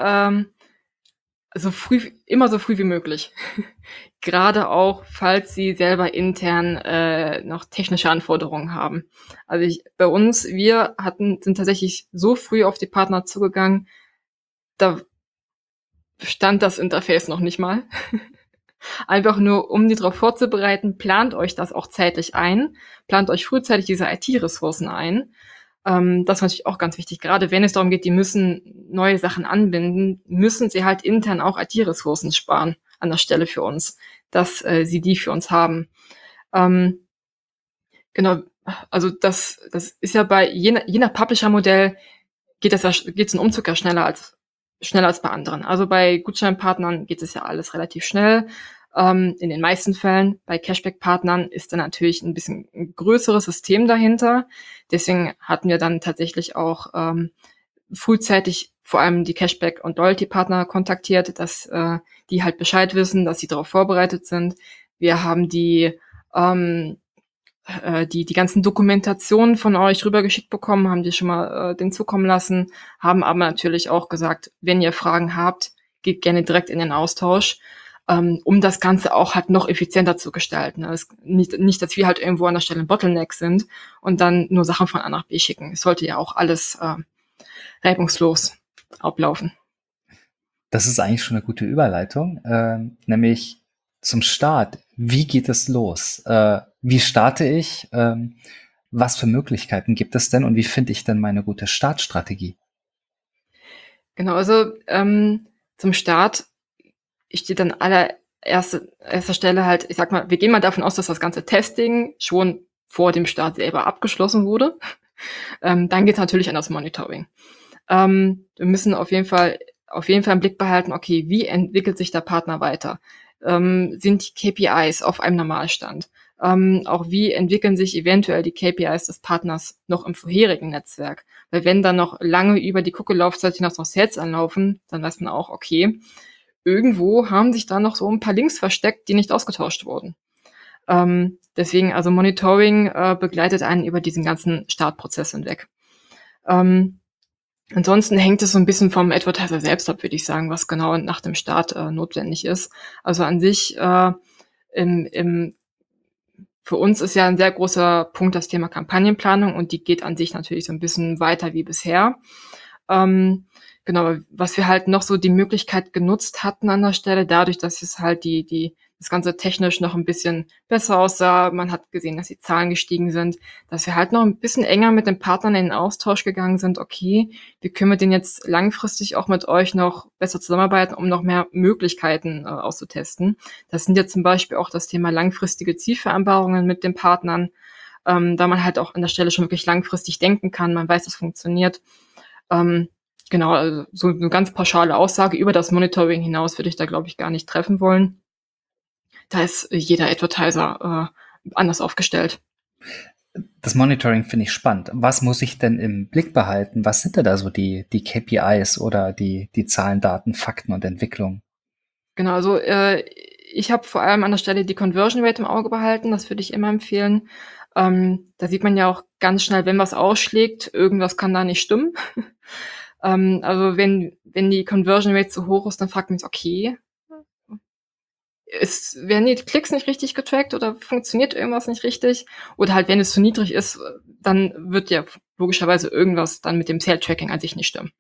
Speaker 2: also immer so früh wie möglich. Gerade auch, falls sie selber intern noch technische Anforderungen haben. Also bei uns, sind tatsächlich so früh auf die Partner zugegangen, da stand das Interface noch nicht mal. Einfach nur, um die darauf vorzubereiten, plant euch das auch zeitlich ein, plant euch frühzeitig diese IT-Ressourcen ein. Das ist natürlich auch ganz wichtig. Gerade wenn es darum geht, die müssen neue Sachen anbinden, müssen sie halt intern auch IT-Ressourcen sparen an der Stelle für uns, dass sie die für uns haben. Ähm, genau, also das ist ja je nach Publisher-Modell geht's ein Umzug ja schneller als bei anderen. Also bei Gutscheinpartnern geht es ja alles relativ schnell. In den meisten Fällen. Bei Cashback-Partnern ist da natürlich ein bisschen ein größeres System dahinter. Deswegen hatten wir dann tatsächlich auch frühzeitig vor allem die Cashback- und Loyalty-Partner kontaktiert, dass die halt Bescheid wissen, dass sie darauf vorbereitet sind. Wir haben die ähm, die ganzen Dokumentationen von euch rübergeschickt bekommen, haben die schon mal den zukommen lassen, haben aber natürlich auch gesagt, wenn ihr Fragen habt, geht gerne direkt in den Austausch, um das Ganze auch halt noch effizienter zu gestalten. Nicht, dass wir halt irgendwo an der Stelle ein Bottleneck sind und dann nur Sachen von A nach B schicken. Es sollte ja auch alles reibungslos ablaufen.
Speaker 1: Das ist eigentlich schon eine gute Überleitung, nämlich zum Start. Wie geht es los? Wie starte ich? Was für Möglichkeiten gibt es denn und wie finde ich denn meine gute Startstrategie?
Speaker 2: Genau, also zum Start steht an erster Stelle halt, ich sag mal, wir gehen mal davon aus, dass das ganze Testing schon vor dem Start selber abgeschlossen wurde. Dann geht es natürlich an das Monitoring. Wir müssen auf jeden Fall im Blick behalten, okay, wie entwickelt sich der Partner weiter? Sind die KPIs auf einem Normalstand? Auch wie entwickeln sich eventuell die KPIs des Partners noch im vorherigen Netzwerk? Weil wenn dann noch lange über die Cookie-Laufzeit hinaus noch Sales anlaufen, dann weiß man auch, okay, irgendwo haben sich da noch so ein paar Links versteckt, die nicht ausgetauscht wurden. Deswegen, also Monitoring begleitet einen über diesen ganzen Startprozess hinweg. Ansonsten hängt es so ein bisschen vom Advertiser selbst ab, würde ich sagen, was genau nach dem Start notwendig ist. Also an sich, für uns ist ja ein sehr großer Punkt das Thema Kampagnenplanung und die geht an sich natürlich so ein bisschen weiter wie bisher. Genau, was wir halt noch so die Möglichkeit genutzt hatten an der Stelle, dadurch, dass es halt das Ganze technisch noch ein bisschen besser aussah, man hat gesehen, dass die Zahlen gestiegen sind, dass wir halt noch ein bisschen enger mit den Partnern in den Austausch gegangen sind. Okay, wie können wir denn jetzt langfristig auch mit euch noch besser zusammenarbeiten, um noch mehr Möglichkeiten auszutesten? Das sind jetzt zum Beispiel auch das Thema langfristige Zielvereinbarungen mit den Partnern, da man halt auch an der Stelle schon wirklich langfristig denken kann, man weiß, es funktioniert. Genau, also so eine ganz pauschale Aussage über das Monitoring hinaus würde ich da, glaube ich, gar nicht treffen wollen. Da ist jeder Advertiser anders aufgestellt.
Speaker 1: Das Monitoring finde ich spannend. Was muss ich denn im Blick behalten? Was sind denn da so die KPIs oder die Zahlen, Daten, Fakten und Entwicklung?
Speaker 2: Genau, also ich habe vor allem an der Stelle die Conversion Rate im Auge behalten. Das würde ich immer empfehlen. Da sieht man ja auch ganz schnell, wenn was ausschlägt, irgendwas kann da nicht stimmen. Also wenn die Conversion Rate zu hoch ist, dann fragt man sich, okay, werden die Klicks nicht richtig getrackt oder funktioniert irgendwas nicht richtig? Oder halt, wenn es zu niedrig ist, dann wird ja logischerweise irgendwas dann mit dem Sale-Tracking an sich nicht stimmen.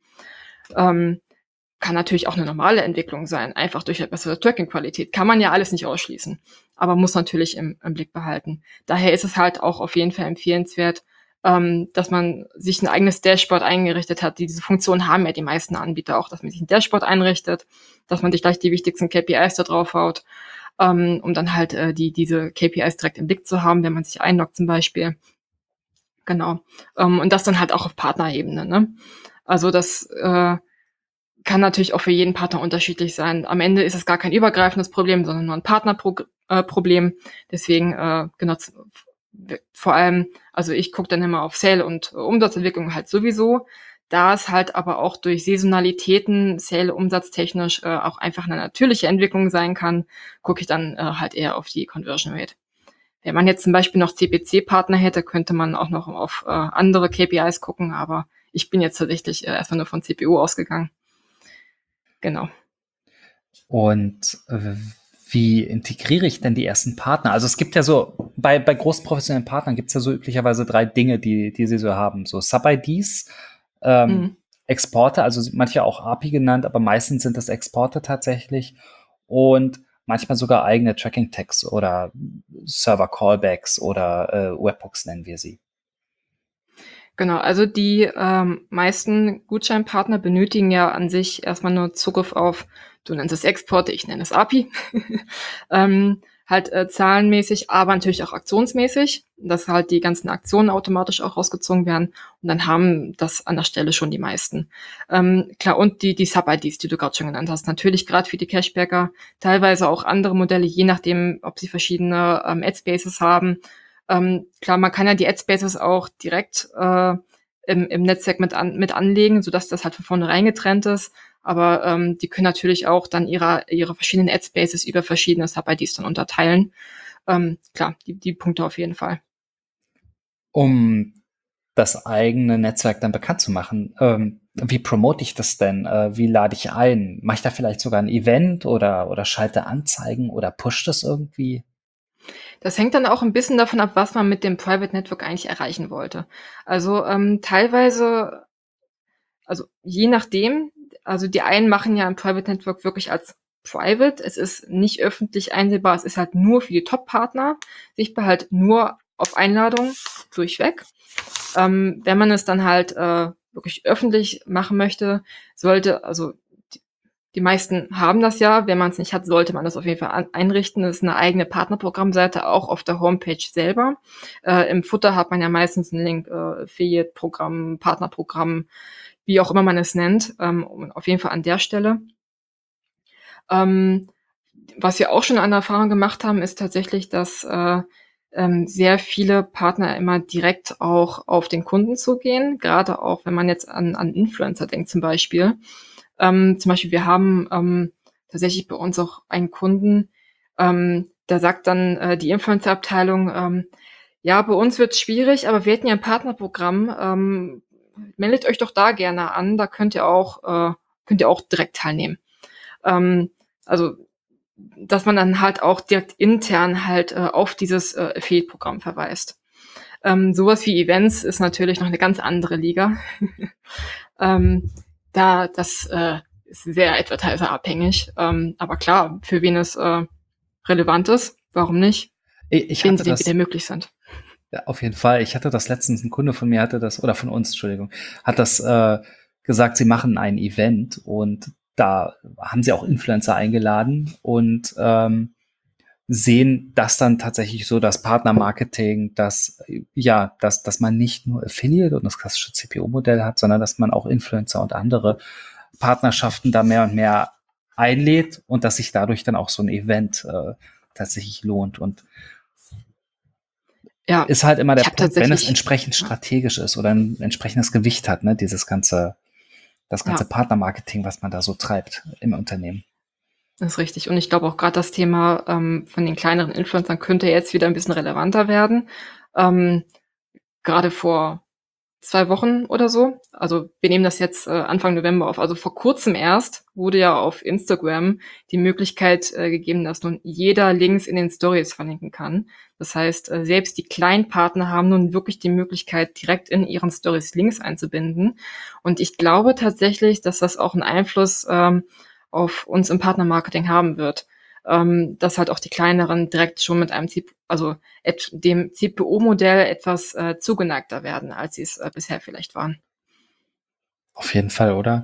Speaker 2: Kann natürlich auch eine normale Entwicklung sein, einfach durch eine bessere Tracking-Qualität. Kann man ja alles nicht ausschließen, aber muss natürlich im Blick behalten. Daher ist es halt auch auf jeden Fall empfehlenswert, dass man sich ein eigenes Dashboard eingerichtet hat. Diese Funktion haben ja die meisten Anbieter auch, dass man sich ein Dashboard einrichtet, dass man sich gleich die wichtigsten KPIs da drauf haut, um dann halt diese KPIs direkt im Blick zu haben, wenn man sich einloggt zum Beispiel. Genau. Und das dann halt auch auf Partnerebene. Ne? Also das kann natürlich auch für jeden Partner unterschiedlich sein. Am Ende ist es gar kein übergreifendes Problem, sondern nur ein Partnerproblem. Deswegen, genau, vor allem, also ich gucke dann immer auf Sale und Umsatzentwicklung halt sowieso. Da es halt aber auch durch Saisonalitäten, Sale umsatztechnisch auch einfach eine natürliche Entwicklung sein kann, gucke ich dann halt eher auf die Conversion Rate. Wenn man jetzt zum Beispiel noch CPC-Partner hätte, könnte man auch noch auf andere KPIs gucken, aber ich bin jetzt tatsächlich erstmal nur von CPO ausgegangen. Genau.
Speaker 1: Und wie integriere ich denn die ersten Partner? Also es gibt ja so, bei großen professionellen Partnern gibt es ja so üblicherweise 3 Dinge, die sie so haben. So Sub-IDs, Exporte, also manche auch API genannt, aber meistens sind das Exporte tatsächlich und manchmal sogar eigene Tracking-Tags oder Server-Callbacks oder Webhooks nennen wir sie.
Speaker 2: Genau, also die meisten Gutscheinpartner benötigen ja an sich erstmal nur Zugriff auf, du nennst es Exporte, ich nenne es API, halt zahlenmäßig, aber natürlich auch aktionsmäßig, dass halt die ganzen Aktionen automatisch auch rausgezogen werden und dann haben das an der Stelle schon die meisten. Klar, und die Sub-IDs, die du gerade schon genannt hast, natürlich gerade für die Cashbacker, teilweise auch andere Modelle, je nachdem, ob sie verschiedene Ad-Spaces haben. Klar, man kann ja die Ad-Spaces auch direkt im Netzwerk mit anlegen, sodass das halt von vornherein getrennt ist. Aber die können natürlich auch dann ihre verschiedenen Ad-Spaces über verschiedene Sub-IDs dann unterteilen. Klar, die Punkte auf jeden Fall.
Speaker 1: Um das eigene Netzwerk dann bekannt zu machen. Wie promote ich das denn? Wie lade ich ein? Mache ich da vielleicht sogar ein Event oder schalte Anzeigen oder push das irgendwie?
Speaker 2: Das hängt dann auch ein bisschen davon ab, was man mit dem Private Network eigentlich erreichen wollte. Also, teilweise also, je nachdem, also, die einen machen ja 'n Private Network wirklich als private. Es ist nicht öffentlich einsehbar. Es ist halt nur für die Top-Partner sichtbar, halt nur auf Einladung durchweg. Wenn man es dann halt, wirklich öffentlich machen möchte, sollte also, die die meisten haben das ja. Wenn man's nicht hat, sollte man das auf jeden Fall einrichten. Das ist 'ne eigene Partnerprogrammseite, auch auf der Homepage selber. Im Footer hat man ja meistens 'n Link, Affiliate-Programm, Partnerprogramm, wie auch immer man es nennt, auf jeden Fall an der Stelle. Ähm, Was wir auch schon an Erfahrung gemacht haben, ist tatsächlich, dass, sehr viele Partner immer direkt auch auf den Kunden zugehen, grade auch, wenn man jetzt an Influencer denkt zum Beispiel. Zum Beispiel, wir haben, tatsächlich bei uns auch einen Kunden, da sagt dann, die Influencer-Abteilung, „Ja, bei uns wird's schwierig, aber wir hätten ja 'n Partnerprogramm, meldet euch doch da gerne an, da könnt ihr auch direkt teilnehmen." Also, dass man dann halt auch direkt intern halt, auf dieses, Affiliate-Programm verweist. So wie Events ist natürlich noch eine ganz andere Liga. Ähm, da das, ist sehr advertiser-abhängig. Aber klar, für wen es, relevant ist, warum nicht,
Speaker 1: Ich
Speaker 2: wenn
Speaker 1: hatte
Speaker 2: sie denn wieder
Speaker 1: das
Speaker 2: möglich sind.
Speaker 1: ja, auf jeden Fall. Ich hatte das letztens, ein Kunde von mir hatte das, oder von uns, Entschuldigung, hat das gesagt, sie machen ein Event und da haben sie auch Influencer eingeladen und sehen das dann tatsächlich so, das Partnermarketing, dass man nicht nur Affiliate und das klassische CPO-Modell hat, sondern dass man auch Influencer und andere Partnerschaften da mehr und mehr einlädt und dass sich dadurch dann auch so ein Event tatsächlich lohnt. Und
Speaker 2: Ja,
Speaker 1: ist halt immer der
Speaker 2: ich habe
Speaker 1: Punkt, wenn es
Speaker 2: tatsächlich
Speaker 1: entsprechend
Speaker 2: ja,
Speaker 1: strategisch ist oder ein entsprechendes Gewicht hat, ne, das ganze
Speaker 2: ja.
Speaker 1: Partnermarketing, was man da so treibt im Unternehmen.
Speaker 2: Das ist richtig. Und ich glaube auch gerade das Thema, von den kleineren Influencern könnte jetzt wieder ein bisschen relevanter werden. Ähm, Grade vor 2 Wochen oder so. Also, wir nehmen das jetzt, Anfang November auf. Also, vor Kurzem erst wurde ja auf Instagram die Möglichkeit, gegeben, dass nun jeder Links in den Stories verlinken kann. Das heißt, selbst die kleinen Partner haben nun wirklich die Möglichkeit, direkt in ihren Stories Links einzubinden. Und ich glaube tatsächlich, dass das auch 'n Einfluss, auf uns im Partnermarketing haben wird, dass halt auch die kleineren direkt schon mit einem also dem CPO-Modell etwas, zugeneigter werden, als sie es, bisher vielleicht waren.
Speaker 1: Auf jeden Fall, oder?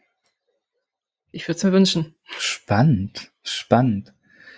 Speaker 2: Ich würde es mir wünschen.
Speaker 1: Spannend, spannend.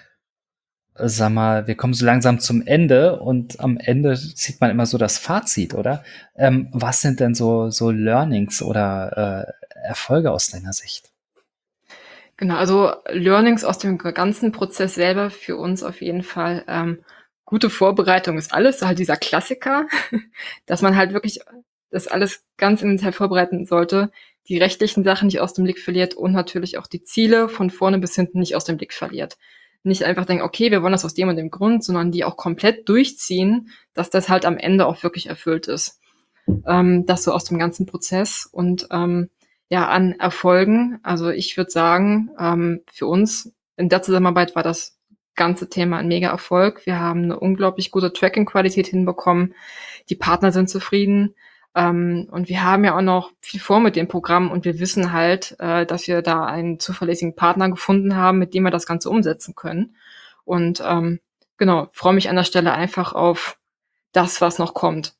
Speaker 1: Sag mal, wir kommen so langsam zum Ende und am Ende zieht man immer so das Fazit, oder? Was sind denn so Learnings oder Erfolge aus deiner Sicht?
Speaker 2: Genau, also Learnings aus dem ganzen Prozess selber für uns auf jeden Fall, gute Vorbereitung ist alles, halt dieser Klassiker, dass man halt wirklich das alles ganz im Detail vorbereiten sollte, die rechtlichen Sachen nicht aus dem Blick verliert und natürlich auch die Ziele von vorne bis hinten nicht aus dem Blick verliert. Nicht einfach denken: „Okay, wir wollen das aus dem und dem Grund", sondern die auch komplett durchziehen, dass das halt am Ende auch wirklich erfüllt ist. Das so aus dem ganzen Prozess und, ja, an Erfolgen. Also, ich würde sagen, für uns in der Zusammenarbeit war das ganze Thema ein Mega-Erfolg. Wir haben eine unglaublich gute Tracking-Qualität hinbekommen. Die Partner sind zufrieden, und wir haben ja auch noch viel vor mit dem Programm und wir wissen halt, dass wir da einen zuverlässigen Partner gefunden haben, mit dem wir das Ganze umsetzen können. Und, genau, freue mich an der Stelle einfach auf das, was noch kommt.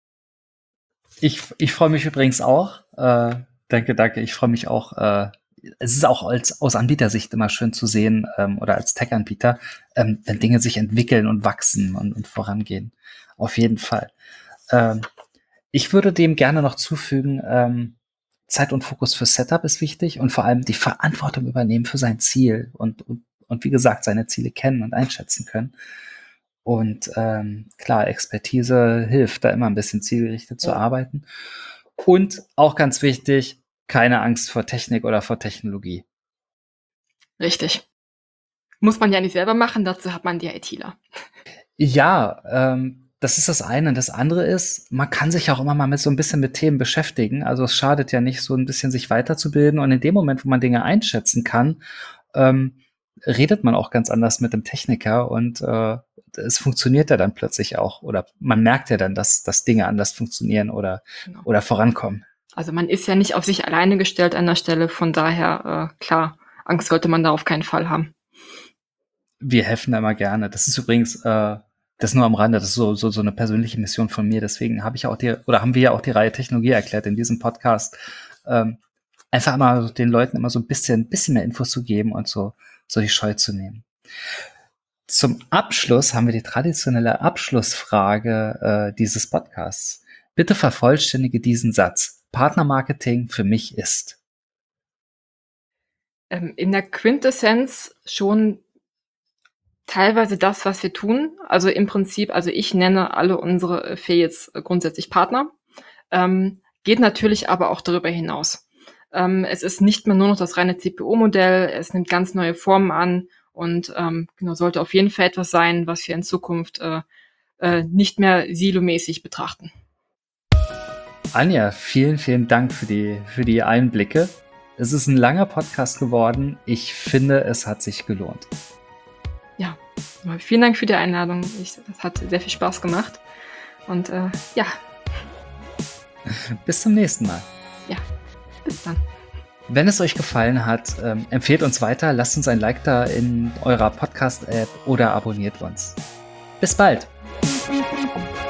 Speaker 1: Ich freue mich übrigens auch. Danke. Ich freue mich auch. Es ist auch aus Anbietersicht immer schön zu sehen, oder als Tech-Anbieter, wenn Dinge sich entwickeln und wachsen und vorangehen. Auf jeden Fall. Ähm, Ich würde dem gerne noch zufügen, Zeit und Fokus für Setup ist wichtig und vor allem die Verantwortung übernehmen für sein Ziel und wie gesagt, seine Ziele kennen und einschätzen können. Und klar, Expertise hilft, da immer ein bisschen zielgerichtet zu arbeiten. Und auch ganz wichtig, keine Angst vor Technik oder vor Technologie.
Speaker 2: Richtig. Muss man ja nicht selber machen, dazu hat man die ITler.
Speaker 1: Ja, das ist das eine. Das andere ist, man kann sich auch immer mal mit so ein bisschen mit Themen beschäftigen. Also es schadet ja nicht, so ein bisschen sich weiterzubilden. Und in dem Moment, wo man Dinge einschätzen kann, ähm, redet man auch ganz anders mit dem Techniker und es funktioniert ja dann plötzlich auch. Oder man merkt ja dann, dass Dinge anders funktionieren
Speaker 2: Genau.
Speaker 1: oder vorankommen.
Speaker 2: Also man ist ja nicht auf sich alleine gestellt an der Stelle, von daher, klar, Angst sollte man da auf keinen Fall haben.
Speaker 1: Wir helfen da immer gerne. Das ist übrigens, das nur am Rande, das ist so eine persönliche Mission von mir. Deswegen haben wir ja auch die Reihe Technologie erklärt in diesem Podcast. Einfach immer den Leuten immer so ein bisschen mehr Infos zu geben und so die Scheu zu nehmen. Zum Abschluss haben wir die traditionelle Abschlussfrage dieses Podcasts. Bitte vervollständige diesen Satz. Partnermarketing für mich ist.
Speaker 2: In der Quintessenz schon teilweise das, was wir tun. Also im Prinzip, also ich nenne alle unsere Affiliates grundsätzlich Partner. Geht natürlich aber auch darüber hinaus. Es ist nicht mehr nur noch das reine CPO-Modell, es nimmt ganz neue Formen an und sollte auf jeden Fall etwas sein, was wir in Zukunft nicht mehr silomäßig betrachten.
Speaker 1: Anja, vielen, vielen Dank für die Einblicke. Es ist ein langer Podcast geworden. Ich finde, es hat sich gelohnt.
Speaker 2: Ja, vielen Dank für die Einladung. Das hat sehr viel Spaß gemacht. Und ja.
Speaker 1: Bis zum nächsten Mal.
Speaker 2: Ja, bis dann.
Speaker 1: Wenn es euch gefallen hat, empfehlt uns weiter, lasst uns ein Like da in eurer Podcast-App oder abonniert uns. Bis bald!